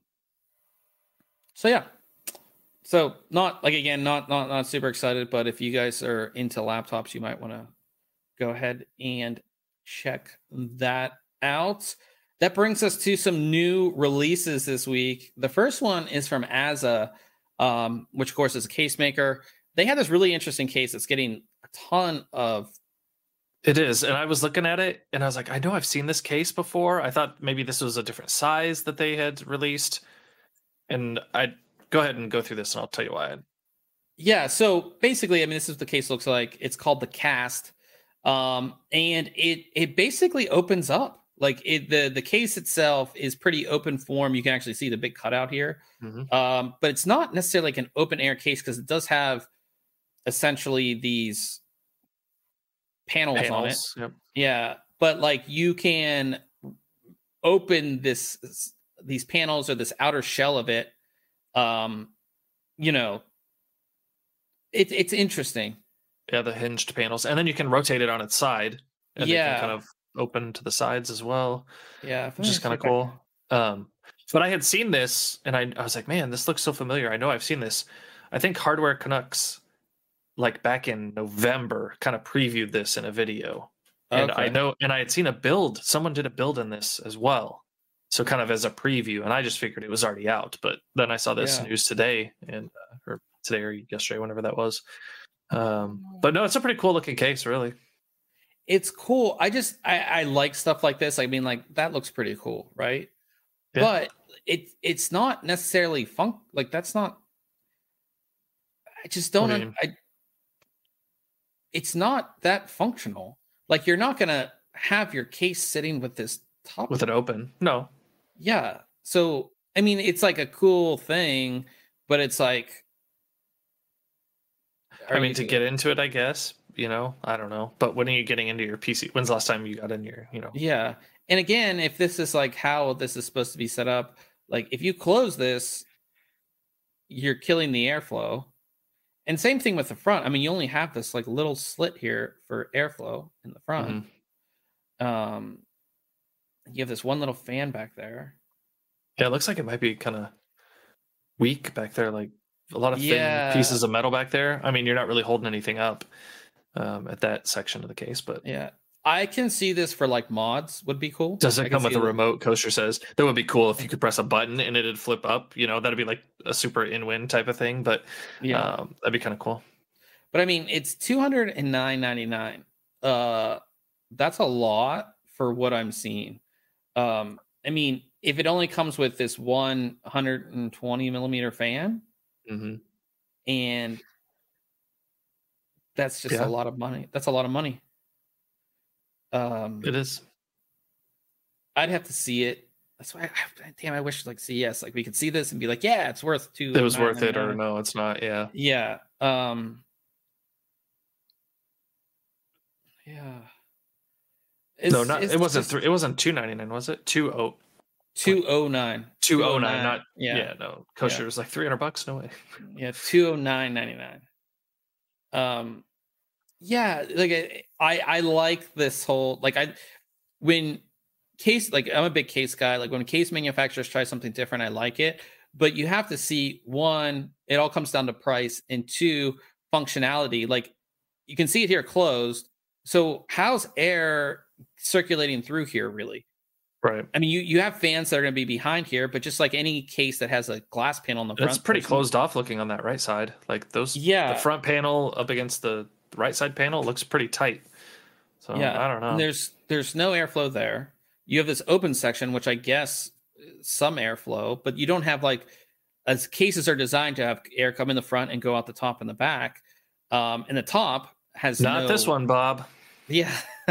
So yeah. So not like again, not not not super excited, but if you guys are into laptops, you might want to go ahead and check that out. That brings us to some new releases this week. The first one is from Aza, um, which of course is a case maker. They had this really interesting case that's getting a ton of. It is, and I was looking at it, and I was like, I know I've seen this case before. I thought maybe this was a different size that they had released, and I. Go ahead and go through this and I'll tell you why. Yeah, so basically, I mean, this is what the case looks like. It's called the Cast. Um, and it it basically opens up. Like it the, the case itself is pretty open form. You can actually see the big cutout here. Mm-hmm. Um, but it's not necessarily like an open air case because it does have essentially these panels, panels. on it. Yep. Yeah. But like you can open this these panels or this outer shell of it. Um, you know, it's it's interesting. Yeah, the hinged panels, and then you can rotate it on its side, and yeah, they can kind of open to the sides as well. Yeah, which is kind of cool. Um, but I had seen this, and I, I was like, man, this looks so familiar. I know I've seen this. I think Hardware Canucks, like back in November, kind of previewed this in a video, and okay. I know, and I had seen a build. Someone did a build in this as well. So kind of as a preview, and I just figured it was already out. But then I saw this yeah. news today, and uh, or today or yesterday, whenever that was. Um, but no, it's a pretty cool looking case, really. It's cool. I just I, I like stuff like this. I mean, like that looks pretty cool, right? Yeah. But it it's not necessarily fun. Like that's not. I just don't. I, mean, I. It's not that functional. Like you're not gonna have your case sitting with this top with it open. No. Yeah. So, I mean, it's like a cool thing, but it's like. I mean, to get into it, I guess, you know, I don't know. But when are you getting into your P C? When's the last time you got in your, you know? Yeah. And again, if this is like how this is supposed to be set up, like if you close this, you're killing the airflow. And same thing with the front. I mean, you only have this like little slit here for airflow in the front. Mm-hmm. Um, You have this one little fan back there. Yeah, it looks like it might be kind of weak back there. Like a lot of thin yeah. pieces of metal back there. I mean, you're not really holding anything up um, at that section of the case, but yeah, I can see this for like mods would be cool. Does it I come with a that. remote? Kosher says that would be cool if you could press a button and it'd flip up. You know, that'd be like a super in-win type of thing. But yeah, um, that'd be kind of cool. But I mean, it's two hundred and nine ninety-nine. Uh, that's a lot for what I'm seeing. Um, I mean, if it only comes with this one one hundred twenty millimeter fan, mm-hmm. and that's just yeah. a lot of money. That's a lot of money. Um, It is. I'd have to see it. That's why, I, damn, I wish like C E S, like we could see this and be like, yeah, it's worth two. It was worth it, or no, it's not. Yeah. Yeah. Um, yeah. It's, no, not it's it wasn't just three. It wasn't two ninety nine, was it? Two oh two oh nine. two oh nine. Not yeah. yeah. No, kosher Yeah. was like three hundred bucks. No way. Yeah, two oh nine ninety nine. Um, yeah, like I I like this whole like I when case like I'm a big case guy. Like when case manufacturers try something different, I like it. But you have to see, one, it all comes down to price, and two, functionality. Like you can see it here closed. So how's air circulating through here really? Right. I mean, you you have fans that are going to be behind here, but just like any case that has a glass panel on the front, It's pretty closed off looking on that right side. Like those, yeah, the front panel up against the right side panel looks pretty tight. So yeah, I don't know. And there's there's no airflow there. You have this open section, which I guess some airflow, but you don't have like, as cases are designed to have air come in the front and go out the top and the back. Um, and the top has not no, this one, Bob. Yeah.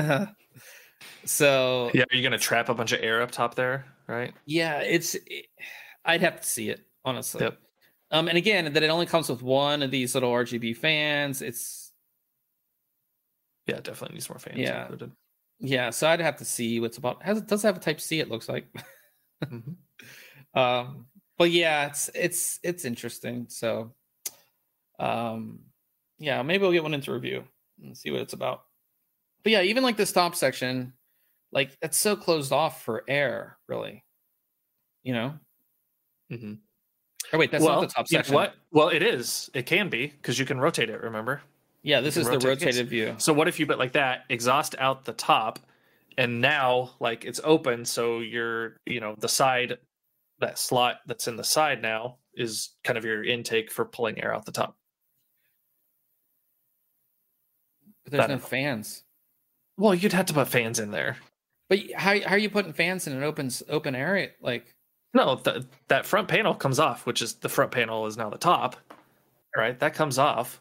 So yeah, are you gonna trap a bunch of air up top there, right? Yeah, it's. It, I'd have to see it honestly. Yep. Um, and again, that it only comes with one of these little R G B fans. It's. Yeah, definitely needs more fans Yeah. included. Yeah, so I'd have to see what's about. Has it does have a Type C? It looks like. mm-hmm. Um, but yeah, it's it's it's interesting. So, um, yeah, maybe we'll get one into review and see what it's about. But yeah, even like this top section, like it's so closed off for air, really. You know. Mm-hmm. Oh wait, that's well, not the top you know section. what? Well, it is. It can be because you can rotate it. Remember? Yeah, this is the rotated view. So what if you put like that, exhaust out the top, and now like it's open, so you're, you know, the side, that slot that's in the side now is kind of your intake for pulling air out the top. But there's no fans. Well, you'd have to put fans in there. But how how are you putting fans in an open open area? Like, no, th- that front panel comes off, which is the front panel is now the top, right? That comes off.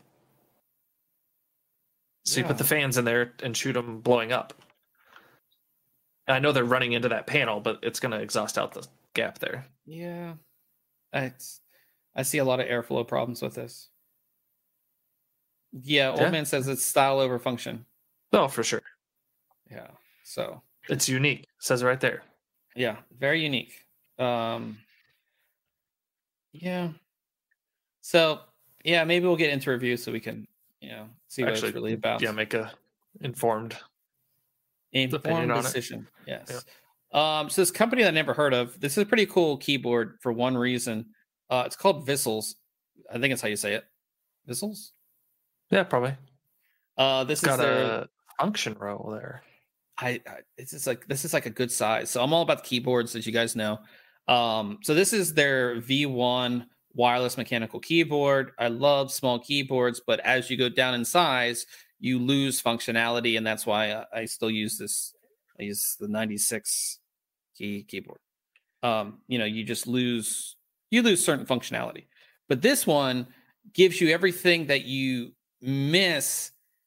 So yeah. You put the fans in there and shoot them blowing up. And I know they're running into that panel, but it's going to exhaust out the gap there. Yeah. I, I see a lot of airflow problems with this. Yeah, Old yeah. Man says it's style over function. Oh, for sure. Yeah, so. It's unique. It says it right there. Yeah, very unique. Um, yeah. So, yeah, maybe we'll get into review so we can, you know, see what Actually, it's really about. Yeah, make a informed, informed decision. Yes. Yeah. Um, so this company that I never heard of, this is a pretty cool keyboard for one reason. Uh, it's called Vissels. I think it's how you say it. Vissels? Yeah, probably. Uh, this it's is got their a function row there. I, I this is like this is like a good size. So I'm all about the keyboards, as you guys know. Um, so this is their V one wireless mechanical keyboard. I love small keyboards, but as you go down in size, you lose functionality, and that's why I, I still use this. I use the ninety-six key keyboard. Um, you know, you just lose you lose certain functionality, but this one gives you everything that you miss,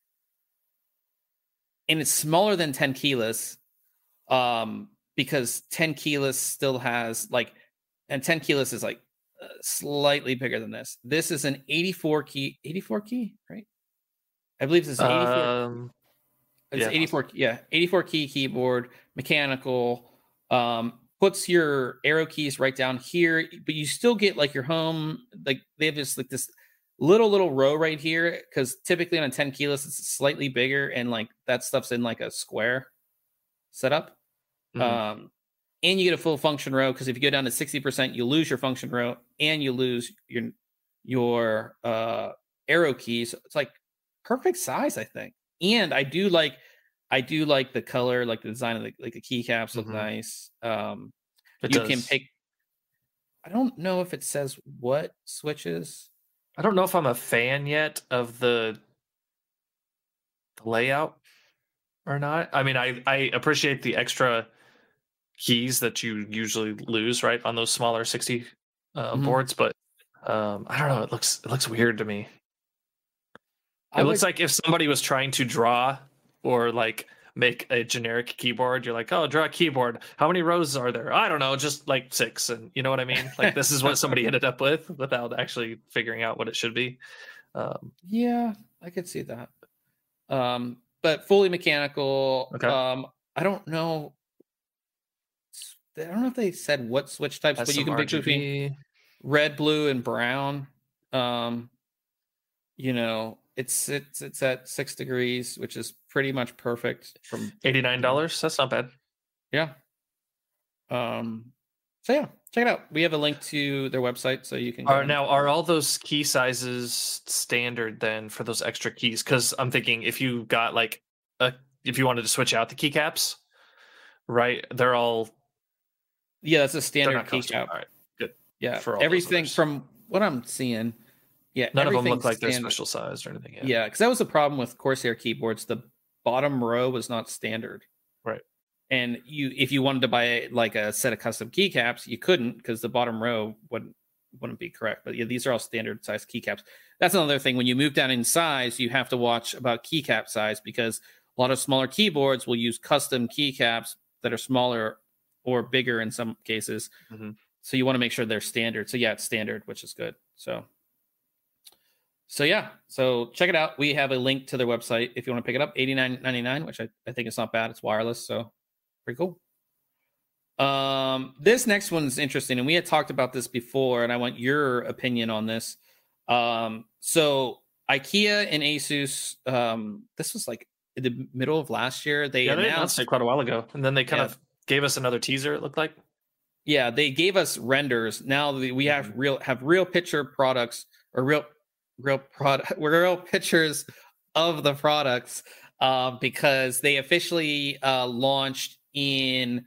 and it's smaller than ten keyless, um, because ten keyless still has like, and ten keyless is like uh, slightly bigger than this. This is an eighty-four key, eighty-four key, right? I believe this is eighty-four. Um, it's yeah. eighty-four, yeah, eighty-four key keyboard, mechanical. Um, puts your arrow keys right down here, but you still get like your home. Like they have just like this little little row right here, because typically on a ten keyless it's slightly bigger, and like that stuff's in like a square setup. Mm-hmm. Um, and you get a full function row, because if you go down to sixty percent, you lose your function row and you lose your your uh, arrow keys. It's like perfect size, I think. And I do like I do like the color, like the design of the like the keycaps look mm-hmm. nice. Um, it you does. can pick. I don't know if it says what switches. I don't know if I'm a fan yet of the, the layout or not. I mean, I, I appreciate the extra keys that you usually lose, right, on those smaller sixty uh, mm-hmm. boards, but um, I don't know. It looks it looks weird to me. It I looks would... like if somebody was trying to draw or like make a generic keyboard. You're like, oh, draw a keyboard. How many rows are there? I don't know, just like six. And you know what I mean? Like this is what somebody ended up with without actually figuring out what it should be. Um, yeah, I could see that. Um, but fully mechanical. Okay. Um, I don't know. I don't know if they said what switch types, Has but you some can pick R G B. between red, blue, and brown. Um, you know, it's it's it's at six degrees, which is pretty much perfect. From eighty-nine dollars. That's not bad. yeah. Um. So yeah, check it out. We have a link to their website, so you can. go Are and- now are all those key sizes standard then for those extra keys? Because I'm thinking if you got like a if you wanted to switch out the keycaps, right? They're all Yeah, that's a they're standard not custom. keycap. All right, good. Yeah, for all those everything others. from what I'm seeing. Yeah, None of them look everything's like they're standard. special sized or anything. Yet. Yeah, because that was the problem with Corsair keyboards. The bottom row was not standard. Right. And you, if you wanted to buy like a set of custom keycaps, you couldn't because the bottom row wouldn't wouldn't be correct. But yeah, these are all standard size keycaps. That's another thing. When you move down in size, you have to watch about keycap size because a lot of smaller keyboards will use custom keycaps that are smaller or bigger in some cases. Mm-hmm. So you want to make sure they're standard. So yeah, it's standard, which is good. So. So yeah, so check it out. We have a link to their website if you want to pick it up, eighty-nine ninety-nine, which I, I think is not bad. It's wireless, so pretty cool. Um, this next one's interesting, and we had talked about this before, and I want your opinion on this. Um, so IKEA and Asus, um, this was like in the middle of last year. They yeah, announced, they announced it quite a while ago, and then they kind yeah. of gave us another teaser. It looked like. Yeah, they gave us renders. Now we have Mm-hmm. real have real picture products or real. real product real pictures of the products uh, because they officially uh, launched in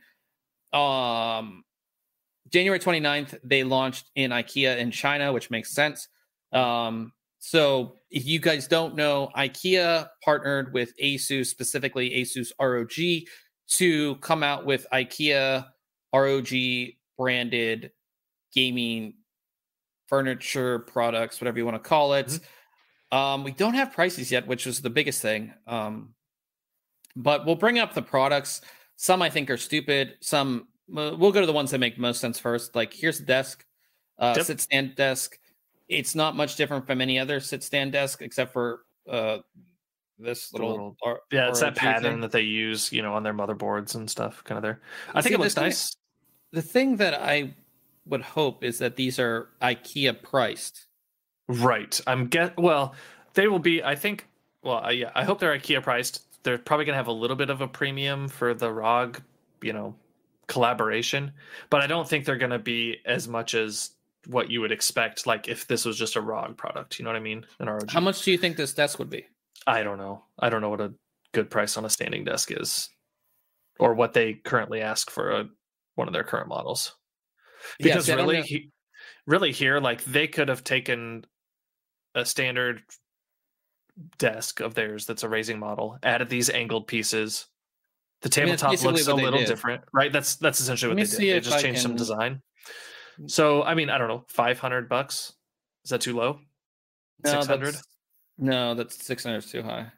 um, January twenty-ninth. They launched in IKEA in China, which makes sense. Um, so if you guys don't know, IKEA partnered with Asus, specifically Asus R O G, to come out with IKEA R O G branded gaming furniture products, whatever you want to call it. Mm-hmm. Um, we don't have prices yet, which was the biggest thing. Um, but we'll bring up the products. Some I think are stupid. Some we'll go to the ones that make most sense first. Like here's the desk, uh, yep. sit stand desk. It's not much different from any other sit stand desk except for uh, this little, little R- yeah, it's R O G that pattern thing that they use, you know, on their motherboards and stuff. Kind of there. I think See, it looks the nice. Thing, the thing that I would hope is that these are IKEA priced. Right. I'm get well, they will be, I think, well, uh, yeah, I hope they're IKEA priced. They're probably going to have a little bit of a premium for the R O G, you know, collaboration, but I don't think they're going to be as much as what you would expect, like if this was just a R O G product, you know what I mean? An R O G. How much do you think this desk would be? I don't know. I don't know what a good price on a standing desk is, or what they currently ask for a one of their current models. Because yeah, see, really, he, really here, like they could have taken a standard desk of theirs that's a raising model, added these angled pieces. The tabletop I mean, looks a little did. different, right? That's that's essentially what they did. They just I changed can... some design. So I mean, I don't know, five hundred bucks. Is that too low? No, six hundred. No, that's six hundred is too high.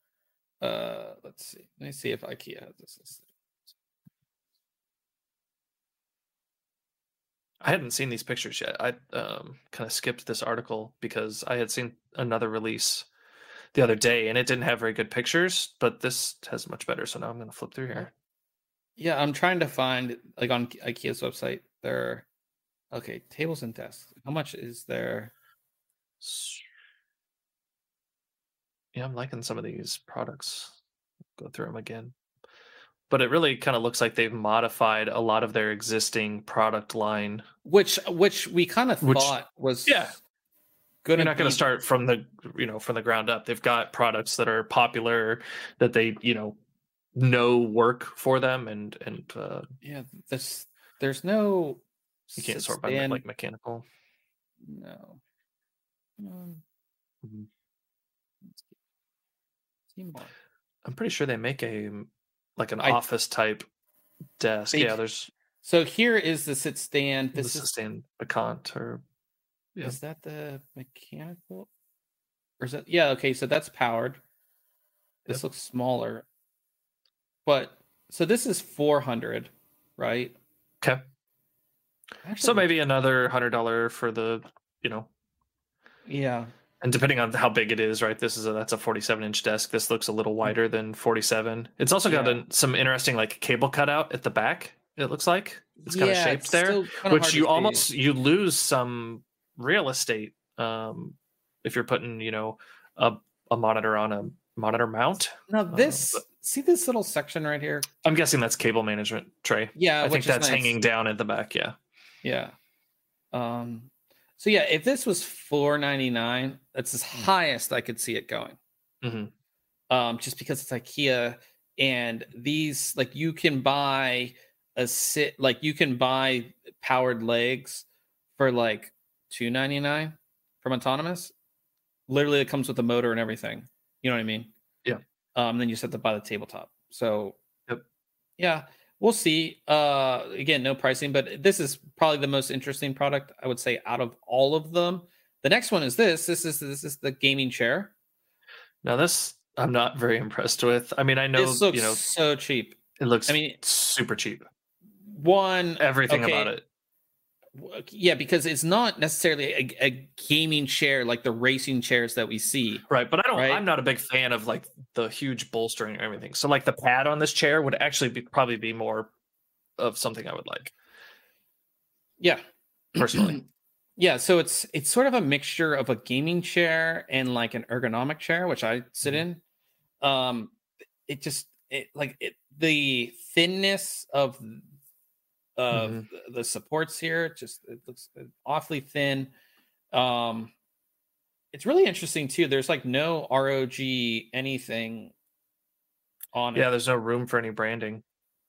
Uh, let's see. Let me see if IKEA has this listed. I hadn't seen these pictures yet. I um, kind of skipped this article because I had seen another release the other day and it didn't have very good pictures, but this has much better. So now I'm going to flip through here. Yeah, I'm trying to find, like on IKEA's website, there are, okay, tables and desks. How much is there? Yeah, I'm liking some of these products. Go through them again. But it really kind of looks like they've modified a lot of their existing product line, which which we kind of thought was yeah. Good. You're not going to start from the you know from the ground up. They've got products that are popular that they you know know work for them, and and uh, yeah, this there's no you can't sort by like mechanical. No. Um, mm-hmm. I'm pretty sure they make a. Like an I, office type desk. They, yeah, there's. So here is the sit stand. This is stand Bacant or. Yeah. Is that the mechanical? Or is that yeah? Okay, so that's powered. This yep. looks smaller. but so this is four hundred, right? Okay. Actually, So maybe another hundred dollar for the, you know, yeah, and depending on how big it is, right? This is a that's a forty-seven inch desk. This looks a little wider than forty-seven. It's also got yeah, a, some interesting like cable cutout at the back. It looks like it's kind of yeah. shaped It's there, still kind of hard which to you see. almost you lose some real estate um, if you're putting, you know, a a monitor on a monitor mount. Now Uh, this, but see this little section right here? I'm guessing that's cable management tray. Yeah, I think which is that's nice. hanging down at the back. Yeah. Yeah. Um. So yeah, if this was four ninety-nine, that's the highest I could see it going. hmm Um, just because it's IKEA, and these, like, you can buy a sit, like you can buy powered legs for like two ninety-nine from Autonomous. Literally, it comes with a motor and everything. You know what I mean? Yeah. Um, then you just have to buy the tabletop. So Yep. yeah, we'll see. Uh, again, no pricing, but this is probably the most interesting product I would say out of all of them. The next one is this. This is this is the gaming chair. Now this I'm not very impressed with. I mean, I know This looks you know so cheap. it looks I mean, super cheap. one Everything okay, about it. w- Yeah, because it's not necessarily a, a gaming chair like the racing chairs that we see. Right, but I don't Right? I'm not a big fan of like the huge bolstering or everything. So like the pad on this chair would actually be probably be more of something I would like Yeah. personally. Yeah, so it's it's sort of a mixture of a gaming chair and like an ergonomic chair, which I sit Mhm. in. Um, it just it like it the thinness of of Mhm. the the supports here, just it looks awfully thin. Um, it's really interesting too. There's like no R O G anything on Yeah, it, there's no room for any branding.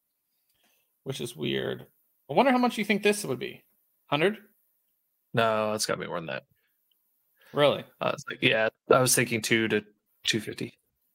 which is weird. I wonder how much you think this would be. one hundred? No, it's got to be more than that. Really? I was like, yeah, I was thinking two to two fifty.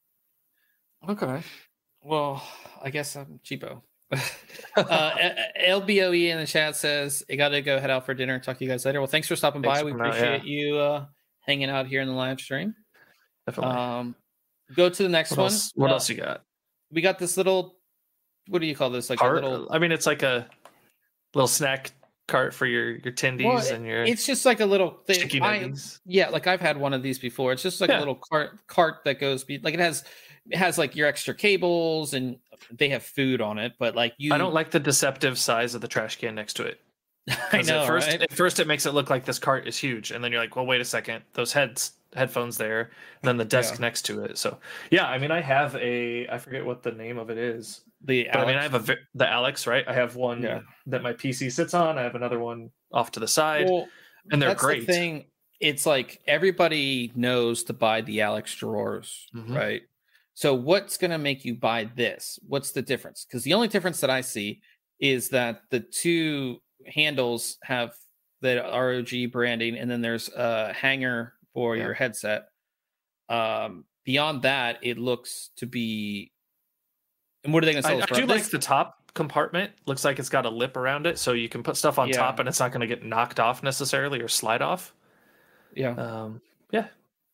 Okay. Well, I guess I'm cheapo. uh, L B O E in the chat says, I got to go head out for dinner. Talk to you guys later. Well, thanks for stopping Thanks by. for We coming out, appreciate yeah. you uh, hanging out here in the live stream. Definitely. Um, go to the next what one. else? What Uh, else you got? We got this little, what do you call this? Like Cart? a little, I mean, it's like a little snack cart for your your tendies well, and your it's just like a little thing. chicky I, nuggies. yeah, like I've had one of these before. It's just like Yeah. a little cart cart that goes be like it has it has like your extra cables and they have food on it, but like you I don't like the deceptive size of the trash can next to it. I know, at first, right? at first it makes it look like this cart is huge, and then you're like, well, wait a second, those heads headphones there, and then the desk Yeah. next to it. So yeah, I mean, I have a I forget what the name of it is, The but I mean, I Alex. have a vi- the Alex, right? I have one Yeah. that my P C sits on. I have another one off to the side, Well, and they're that's great. the thing. It's like everybody knows to buy the Alex drawers, Mhm. right? So what's going to make you buy this? What's the difference? Because the only difference that I see is that the two handles have the R O G branding, and then there's a hanger for Yeah. your headset. Um, beyond that, it looks to be. And what are they going to I, sell? I us for? do like This- the top compartment. Looks like it's got a lip around it, so you can put stuff on Yeah. top, and it's not going to get knocked off necessarily or slide off. Yeah. Um, yeah,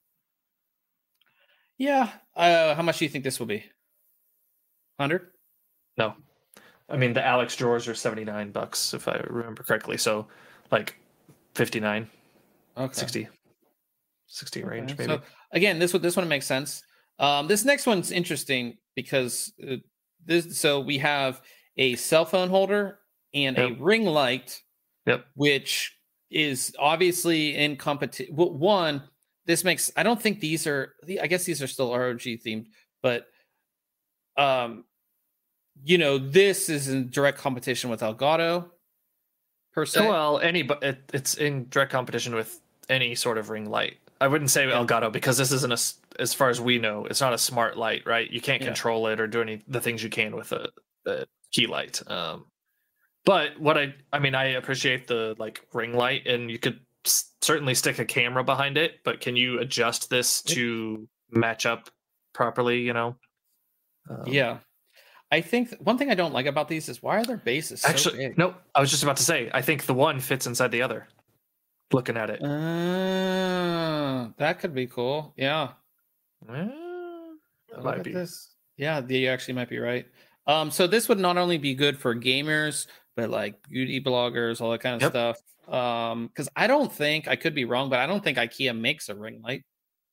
Yeah. Uh, how much do you think this will be? Hundred. no, I mean the Alex drawers are seventy nine bucks if I remember correctly. So like fifty nine, Okay. sixty, sixty range Okay, maybe. So again, this one this one makes sense. Um, this next one's interesting because uh, this. So we have a cell phone holder and a Yep. ring light, Yep. which is obviously in competition. One, this makes. I don't think these are. I guess these are still R O G themed, but um, you know, this is in direct competition with Elgato. Per se. Well, any but it, it's in direct competition with any sort of ring light. I wouldn't say Yeah. Elgato because this isn't a, s- as far as we know, it's not a smart light, right? You can't Yeah. control it or do any the things you can with a, a key light. Um, but what I, I mean, I appreciate the like ring light, and you could s- certainly stick a camera behind it. But can you adjust this to match up properly? You know? Um, Yeah. I think th- one thing I don't like about these is why are their bases so Actually, big? no. I was just about to say. I think the one fits inside the other. Looking at it. Uh, that could be cool. Yeah. Eh, that Look might at be. this. Yeah, the- you actually might be right. Um, so this would not only be good for gamers, but like beauty bloggers, all that kind of Yep. stuff. Um, because I don't think I could be wrong, but I don't think IKEA makes a ring light.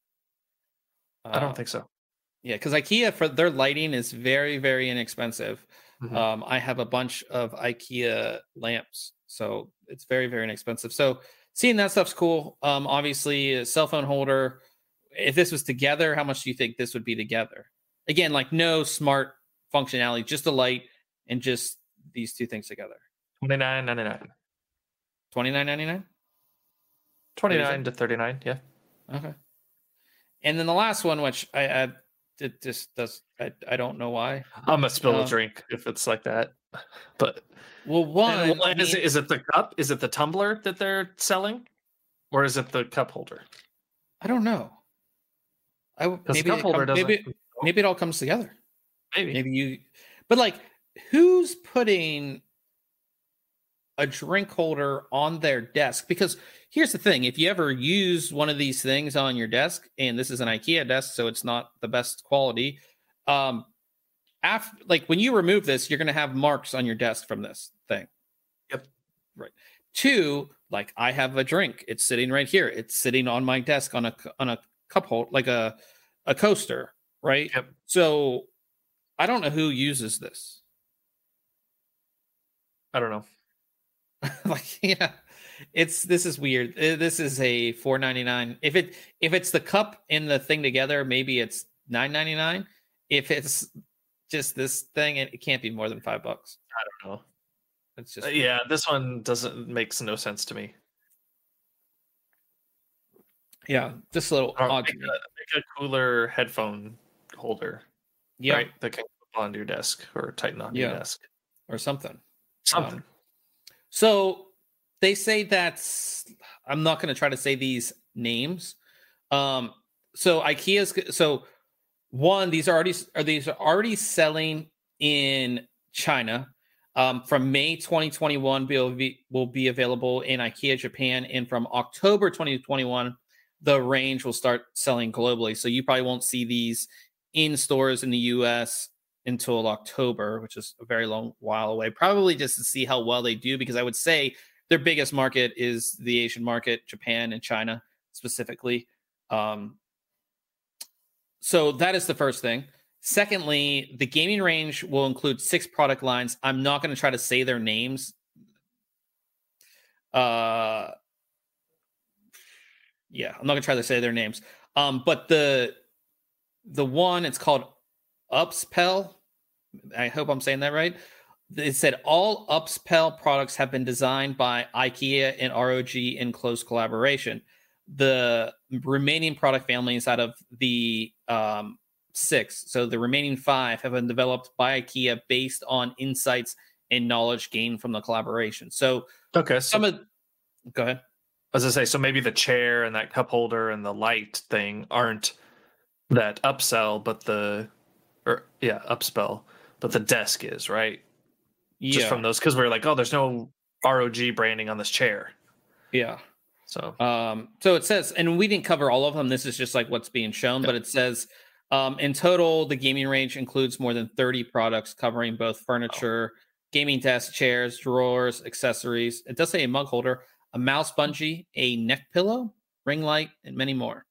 I don't Um, think so. yeah, because IKEA for their lighting is very, very inexpensive. Mhm. Um, I have a bunch of IKEA lamps, so it's very, very inexpensive. So seeing that stuff's cool. Um, obviously, a cell phone holder. If this was together, how much do you think this would be together? Again, like no smart functionality, just a light and just these two things together. twenty-nine ninety-nine. twenty-nine ninety-nine? twenty-nine to thirty-nine, yeah. Okay. And then the last one, which I, I it just does I, I don't know why. I'm gonna spill Um, a drink if it's like that. But Well, one and, well, I and is, mean, it, is it the cup? Is it the tumbler that they're selling, or is it the cup holder? I don't know. I w- Because the maybe cup it holder come, doesn't. maybe maybe it all comes together. Maybe. Maybe you, but like, who's putting a drink holder on their desk? Because here's the thing: if you ever use one of these things on your desk, and this is an IKEA desk, so it's not the best quality. Um, after like when you remove this, you're going to have marks on your desk from this thing. Yep. Right. Two, like I have a drink. It's sitting right here. It's sitting on my desk on a on a cup hold, like a a coaster, right? Yep. So I don't know who uses this. I don't know. Like, yeah, it's this is weird. Uh, This is a four ninety-nine. If it if it's the cup and the thing together, maybe it's nine ninety-nine. If it's just this thing, it, it can't be more than five bucks. I don't know. It's just Uh, yeah, this one doesn't makes no sense to me. yeah, just a little Or odd make, to a, me. make a cooler headphone holder, Yeah, right? That can clip onto your desk or tighten onto Yeah. your desk. or something. Something. Um, So they say that's I'm not going to try to say these names. Um, so IKEA's so one these are already are these are already selling in China. Um, from May twenty twenty-one, will be will be available in IKEA Japan, and from October twenty twenty-one, the range will start selling globally. So you probably won't see these in stores in the U S until October, which is a very long while away. Probably just to see how well they do, because I would say their biggest market is the Asian market, Japan and China specifically. Um, so that is the first thing. Secondly, the gaming range will include six product lines. I'm not going to try to say their names. Uh, yeah, I'm not going to try to say their names. Um, but the the one, it's called Upspel. I hope I'm saying that right. It said all Upspel products have been designed by IKEA and R O G in close collaboration. The remaining product families out of the um, six, so the remaining five, have been developed by IKEA based on insights and knowledge gained from the collaboration. So Okay. So, some of, go ahead. as I say, so maybe the chair and that cup holder and the light thing aren't that upsell, but the or yeah, upspell, but the desk is, right? Yeah, Just from those, because we're like, oh, there's no R O G branding on this chair. yeah. So Um, so it says, and we didn't cover all of them. This is just like what's being shown, Yep. but it says um, in total, the gaming range includes more than thirty products covering both furniture, gaming desk, chairs, drawers, accessories. It does say a mug holder, a mouse bungee, a neck pillow, ring light, and many more.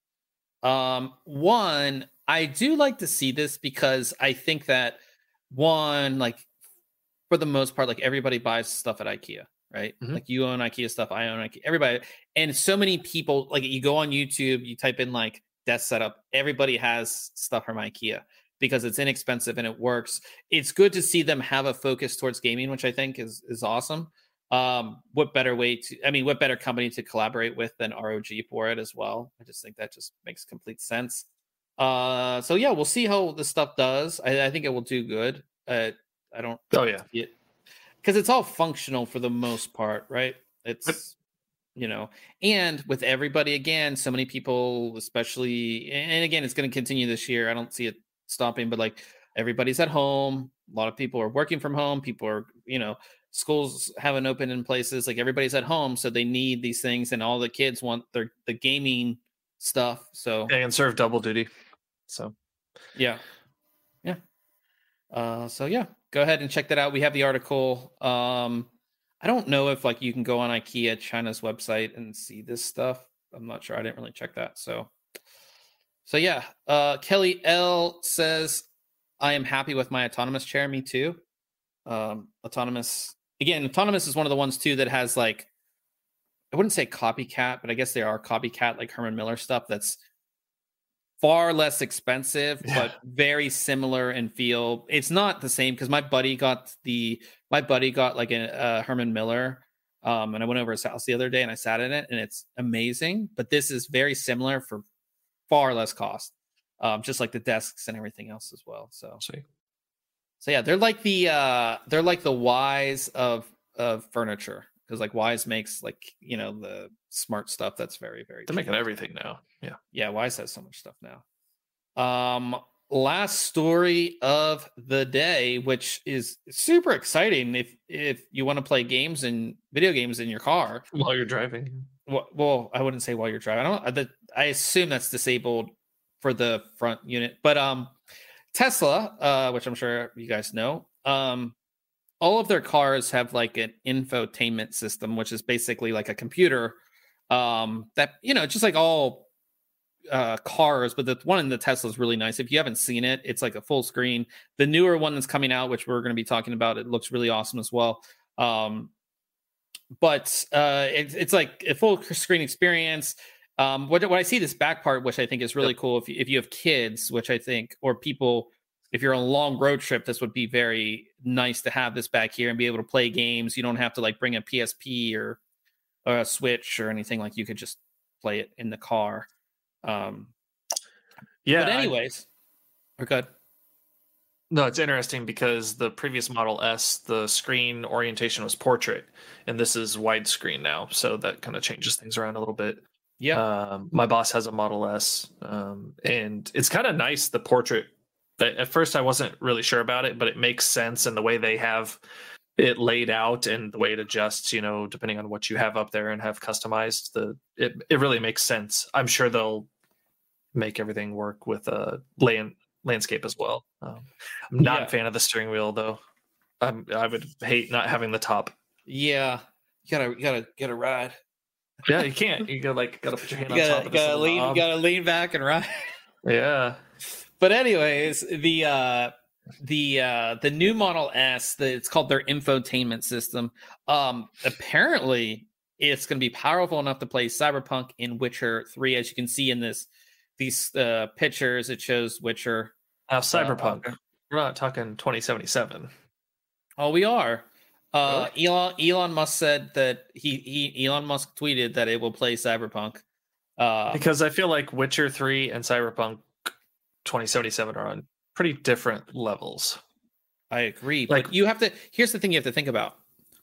Um, one, I do like to see this because I think that one, like for the most part, like everybody buys stuff at IKEA, right? Mhm. Like you own IKEA stuff, I own IKEA, everybody. And so many people, like you go on YouTube, you type in like desk setup, everybody has stuff from IKEA because it's inexpensive and it works. It's good to see them have a focus towards gaming, which I think is is awesome. Um, what better way to, I mean, what better company to collaborate with than R O G for it as well? I just think that just makes complete sense. Uh, so yeah, we'll see how this stuff does. I, I think it will do good. Uh, I don't. oh yeah, see it because it's all functional for the most part, right? It's you know, and with everybody again, so many people, especially, and again, it's going to continue this year. I don't see it stopping, but like everybody's at home. A lot of people are working from home. People are, you know, schools haven't opened in places. Like everybody's at home, so they need these things, and all the kids want their the gaming stuff. So they can serve double duty. So yeah, yeah. Uh, so yeah, go ahead and check that out. We have the article. Um, I don't know if like you can go on IKEA China's website and see this stuff. I'm not sure. I didn't really check that. So, so yeah. Uh, Kelly L says, "I am happy with my autonomous chair." Me too. Um, autonomous again. Autonomous is one of the ones too that has like, I wouldn't say copycat, but I guess they are copycat like Herman Miller stuff. That's far less expensive, Yeah. but very similar in feel. It's not the same because my buddy got the my buddy got like a, a Herman Miller, um, and I went over his house the other day and I sat in it, and it's amazing. But this is very similar for far less cost, um, just like the desks and everything else as well. So, Sweet. so yeah, they're like the uh, they're like the Wise of of furniture because like Wise makes like you know the smart stuff that's very very. They're making everything now. Yeah. Yeah, Wise has so much stuff now. Um, last story of the day, which is super exciting if if you want to play games and video games in your car while you're driving. Well, well I wouldn't say while you're driving. I don't. I assume that's disabled for the front unit, but um, Tesla, uh, which I'm sure you guys know, um, all of their cars have like an infotainment system, which is basically like a computer, um, that you know, just like all uh cars, but the one in the Tesla is really nice. If you haven't seen it, it's like a full screen. The newer one that's coming out, which we're going to be talking about, it looks really awesome as well. Um but uh it, it's like a full screen experience. Um what, what I see this back part, which I think is really yep. cool if you, if you have kids, which I think, or people, if you're on a long road trip, this would be very nice to have this back here and be able to play games. You don't have to like bring a P S P or, or a Switch or anything. Like you could just play it in the car. Um, yeah, but anyways, I, we're good. No, it's interesting because the previous Model S, the screen orientation was portrait, and this is widescreen now. So that kind of changes things around a little bit. Yeah. Um, my boss has a Model S, um, and it's kind of nice, the portrait. At first, I wasn't really sure about it, but it makes sense in the way they have it laid out and the way it adjusts, you know, depending on what you have up there and have customized. The it, it really makes sense. I'm sure they'll make everything work with a land landscape as well. Um, I'm not yeah. a fan of the steering wheel though. I'm, I would hate not having the top. Yeah, you gotta you gotta get a ride. Yeah, you can't. You gotta like gotta put your hand you on gotta, top. Of gotta lean. knob. You gotta lean back and ride. Yeah. But anyways, the uh, the uh, the new Model S, the, it's called their infotainment system. Um, apparently, it's going to be powerful enough to play Cyberpunk in Witcher three, as you can see in this. These uh, pictures, it shows Witcher. Now, Cyberpunk. Uh, we're not talking twenty seventy-seven. Oh, we are. Uh, really? Elon Elon Musk said that he, he Elon Musk tweeted that it will play Cyberpunk. Uh, because I feel like Witcher three and Cyberpunk twenty seventy-seven are on pretty different levels. I agree. Like, but you have to. Here's the thing you have to think about.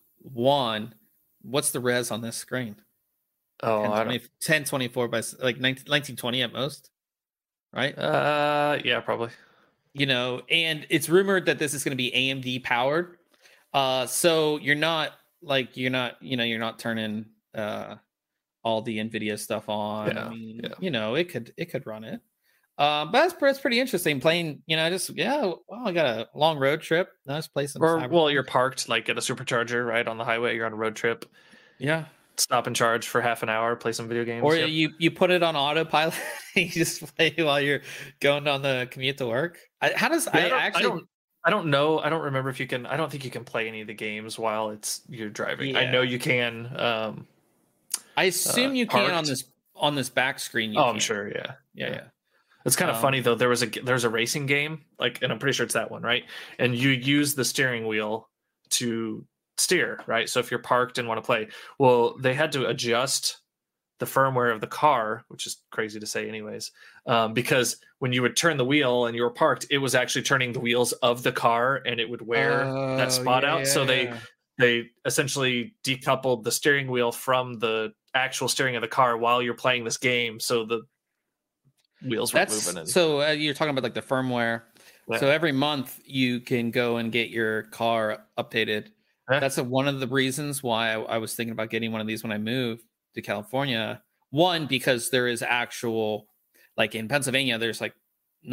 One, what's the res on this screen? Oh, ten, I twenty, don't... ten twenty-four by like nineteen twenty at most, right? Uh, yeah, probably. You know, and it's rumored that this is going to be A M D powered. Uh, so you're not like you're not you know you're not turning uh all the NVIDIA stuff on. Yeah, I mean, yeah. you know, it could it could run it. Uh, but that's, that's pretty interesting. Playing, you know, just yeah. Well, I got a long road trip. Let's play some. Or Cyberpunk. well, you're parked like at a supercharger, right on the highway. You're on a road trip. Yeah. Stop and charge for half an hour, play some video games. Or yep. you you put it on autopilot. You just play while you're going on the commute to work. I, how does yeah, I, I, don't, actually? I don't. I don't know. I don't remember if you can. I don't think you can play any of the games while it's you're driving. Yeah. I know you can. Um, I assume uh, you can parked. on this on this back screen. You oh, can. I'm sure. Yeah. Yeah. Yeah. yeah. It's kind of um, funny though. There was a there's a racing game like, and I'm pretty sure it's that one, right? And you use the steering wheel to steer, right? So if you're parked and want to play, well, they had to adjust the firmware of the car, which is crazy to say anyways, um, because when you would turn the wheel and you were parked, it was actually turning the wheels of the car and it would wear oh, that spot yeah, out. yeah, So they yeah. they essentially decoupled the steering wheel from the actual steering of the car while you're playing this game. So the wheels were That's, moving. And... So uh, you're talking about like the firmware. Yeah. So every month you can go and get your car updated. Yeah. That's a, one of the reasons why I, I was thinking about getting one of these when I moved to California. One, because there is actual, like in Pennsylvania, there's like not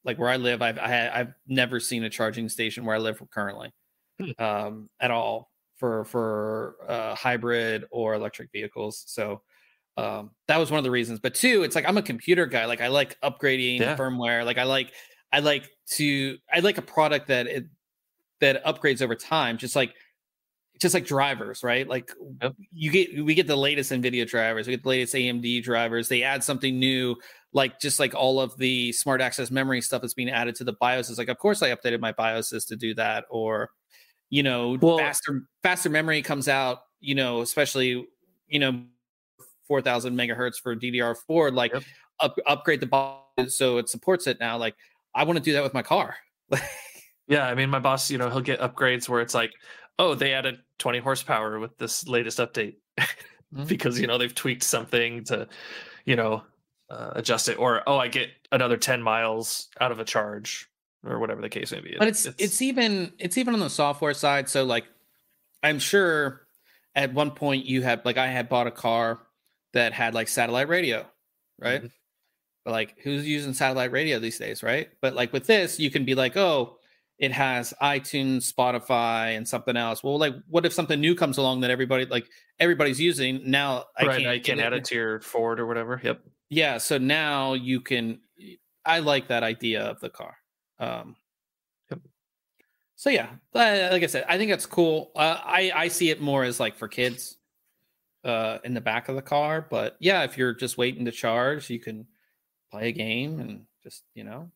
like where I live, I've I, I've never seen a charging station where I live currently, Hmm. um, at all for for uh, hybrid or electric vehicles. So um, that was one of the reasons. But two, it's like I'm a computer guy. Like I like upgrading Yeah. firmware. Like I like I like to I like a product that it that upgrades over time, just like just like drivers, right? Like Yep. you get we get the latest NVIDIA drivers, we get the latest A M D drivers. They add something new, like just like all of the smart access memory stuff that's being added to the BIOS is like, of course I updated my BIOSes to do that. Or, you know, Well- faster faster memory comes out, you know, especially, you know, four thousand megahertz for D D R four, like Yep. up, upgrade the BIOS so it supports it now. Like I want to do that with my car. Yeah, I mean, my boss, you know, he'll get upgrades where it's like, oh, they added twenty horsepower with this latest update Mhm. because, you know, they've tweaked something to, you know, uh, adjust it. Or, oh, I get another ten miles out of a charge or whatever the case may be. But it's, it's even it's even on the software side. So like I'm sure at one point you had like I had bought a car that had like satellite radio, right? Mhm. But like who's using satellite radio these days, right? But like with this, you can be like, oh, it has iTunes, Spotify, and something else. Well, like what if something new comes along that everybody like everybody's using? Now I right, can't, now you can get add it to your Ford or whatever. Yep. Yeah, so now you can. I like that idea of the car. Um, Yep. So yeah, uh, like I said, I think that's cool. Uh, I I see it more as like for kids, uh, in the back of the car. But yeah, if you're just waiting to charge, you can play a game and just you know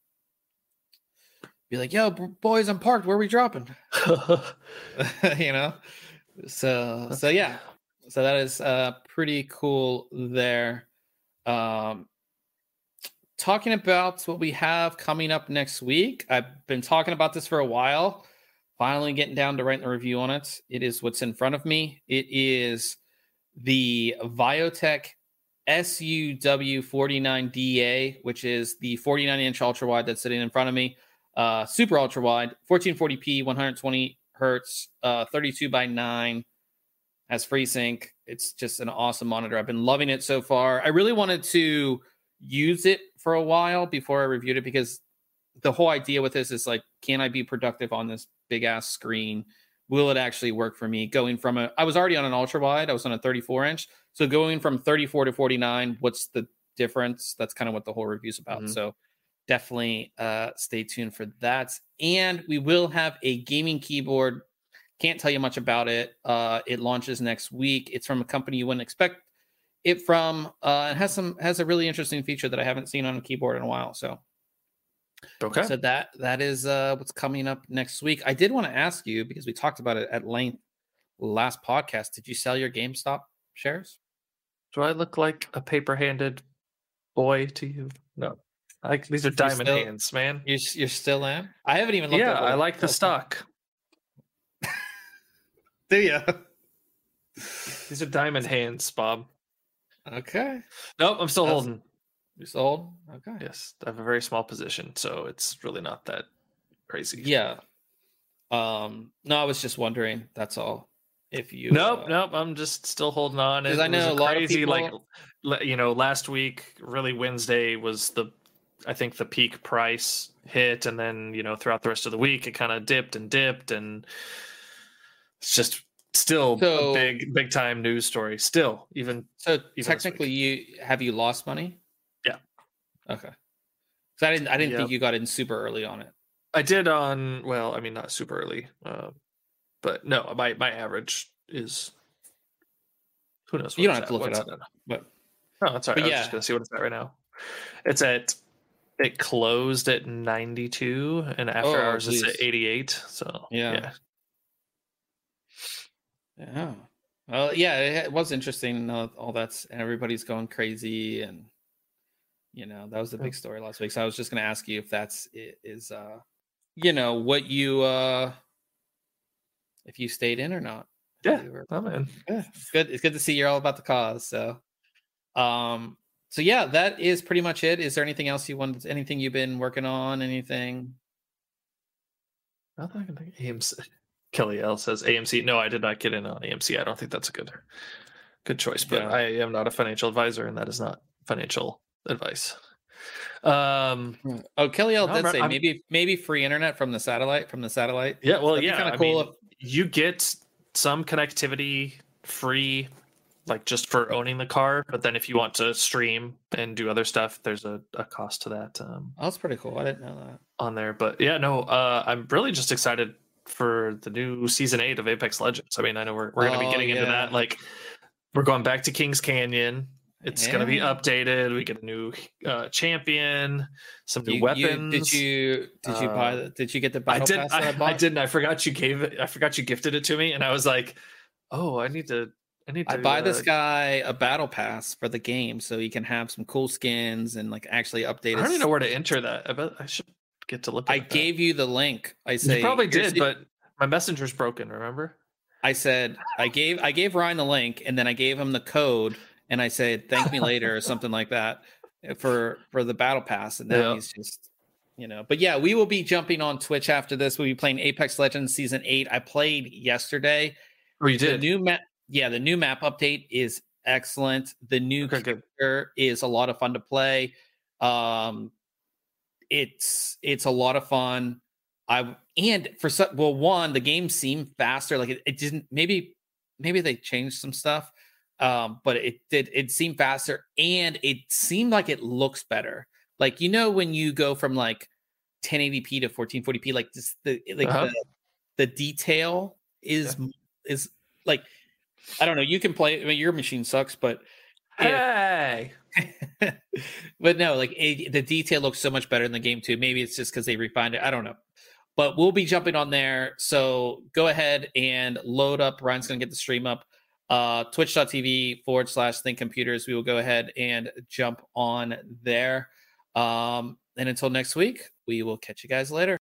be like, "Yo, b- boys, I'm parked. Where are we dropping?" you know. So so yeah, so that is uh pretty cool there. Um, talking about what we have coming up next week. I've been talking about this for a while. Finally getting down to writing a review on it. It is what's in front of me. It is the Viotech S U W forty-nine D A, which is the forty-nine inch ultra wide that's sitting in front of me. Uh, super ultra wide, fourteen forty p, one hundred twenty hertz, uh, thirty-two by nine, has FreeSync. It's just an awesome monitor. I've been loving it so far. I really wanted to use it for a while before I reviewed it because the whole idea with this is like, can I be productive on this big ass screen? Will it actually work for me? Going from a, I was already on an ultra wide, I was on a thirty-four inch. So going from thirty-four to forty-nine, what's the difference? That's kind of what the whole review's about. Mhm. So definitely uh, stay tuned for that. And we will have a gaming keyboard. Can't tell you much about it. Uh, it launches next week. It's from a company you wouldn't expect it from. Uh, it has some has a really interesting feature that I haven't seen on a keyboard in a while. So, Okay. so that that is uh, what's coming up next week. I did want to ask you because we talked about it at length last podcast. Did you sell your GameStop shares? Do I look like a paper-handed boy to you? No. I like these are You're diamond still- hands, man. You're you're still in. I haven't even looked. Yeah, at what I it- like the stock. Do you? These are diamond hands, Bob. Okay. Nope, I'm still That's- holding. You're sold. Okay. Yes, I have a very small position, so it's really not that crazy. Yeah. Um. No, I was just wondering. That's all. If you. Nope, uh, nope. I'm just still holding on. 'Cause It I know was a lot of crazy. Like, people- le- you know, last week, really Wednesday was the, I think the peak price hit, and then you know throughout the rest of the week it kind of dipped and dipped, and it's just still So- a big, big time news story. Still, even So this technically, you have you lost money? Yeah. Okay. So I didn't. I didn't Yep. think you got in super early on it. I did on. Well, I mean, not super early, uh, but no, my my average is. Who knows? You what don't it's have to at. look it What's up, at now? but No, that's all right. But I was yeah. just gonna see what it's at right now. It's at. It closed at ninety-two, and after Oh, hours it's geez. at eighty-eight. So Yeah. yeah, yeah. Well, yeah, it, it was interesting. Uh, all that's and everybody's going crazy, and you know that was the big story last week. So I was just going to ask you if that's i- is uh, you know, what you uh, if you stayed in or not. If yeah. you were- I'm in. Yeah, it's good. It's good to see you're all about the cause. So, um, so yeah, that is pretty much it. Is there anything else you wanted? Anything you've been working on? Anything? Nothing I can think. A M C. Kelly L says A M C. No, I did not get in on A M C. I don't think that's a good, good choice. But Yeah. I am not a financial advisor, and that is not financial advice. Um, oh, Kelly L no, did bro, say I'm- maybe maybe free internet from the satellite from the satellite. yeah, well, That'd be yeah, kind I of cool. mean, if- you get some connectivity free, like just for owning the car. But then if you want to stream and do other stuff, there's a, a cost to that um, oh, that's pretty cool. I didn't know that. on there. But yeah, no, uh, I'm really just excited for the new season eight of Apex Legends. I mean, I know we're we're gonna be Oh, getting into yeah. that. Like, we're going back to Kings Canyon. It's gonna be Yeah. updated. We get a new uh, champion, some new You- you- weapons. did you did you buy Um, the, did you get the I battle did. pass that I, I, bought? I didn't. I forgot you gave it. I forgot you gifted it to me, and I was like, "Oh, I need to. I need to." I buy uh, this guy a battle pass for the game so he can have some cool skins and like actually update. I don't his- even know where to enter that. I bet I should get to look. At I that. gave you the link. I say You probably "Here's did, the-" but my messenger's broken. Remember? I said I gave I gave Ryan the link and then I gave him the code and I said thank me later or something like that for for the battle pass, and now Yeah. he's just, you know. But yeah, we will be jumping on Twitch after this. We'll be playing Apex Legends season eight. I played yesterday. Oh, you The did. new map, yeah, the new map update is excellent. The new Okay, good. character is a lot of fun to play. Um, it's it's a lot of fun. I and for some, well, one, the game seemed faster. Like it, it didn't. Maybe maybe they changed some stuff, um, but it did. It seemed faster, and it seemed like it looks better. Like, you know, when you go from like ten eighty p to fourteen forty p, like this, the like Uh-huh. the, the detail is is like, I don't know. You can play. I mean, your machine sucks, but if- Hey. but no, like it, the detail looks so much better in the game too. Maybe it's just because they refined it. I don't know. But we'll be jumping on there. So go ahead and load up. Ryan's going to get the stream up. Uh, Twitch.tv forward slash Think Computers. We will go ahead and jump on there. Um, and until next week, we will catch you guys later.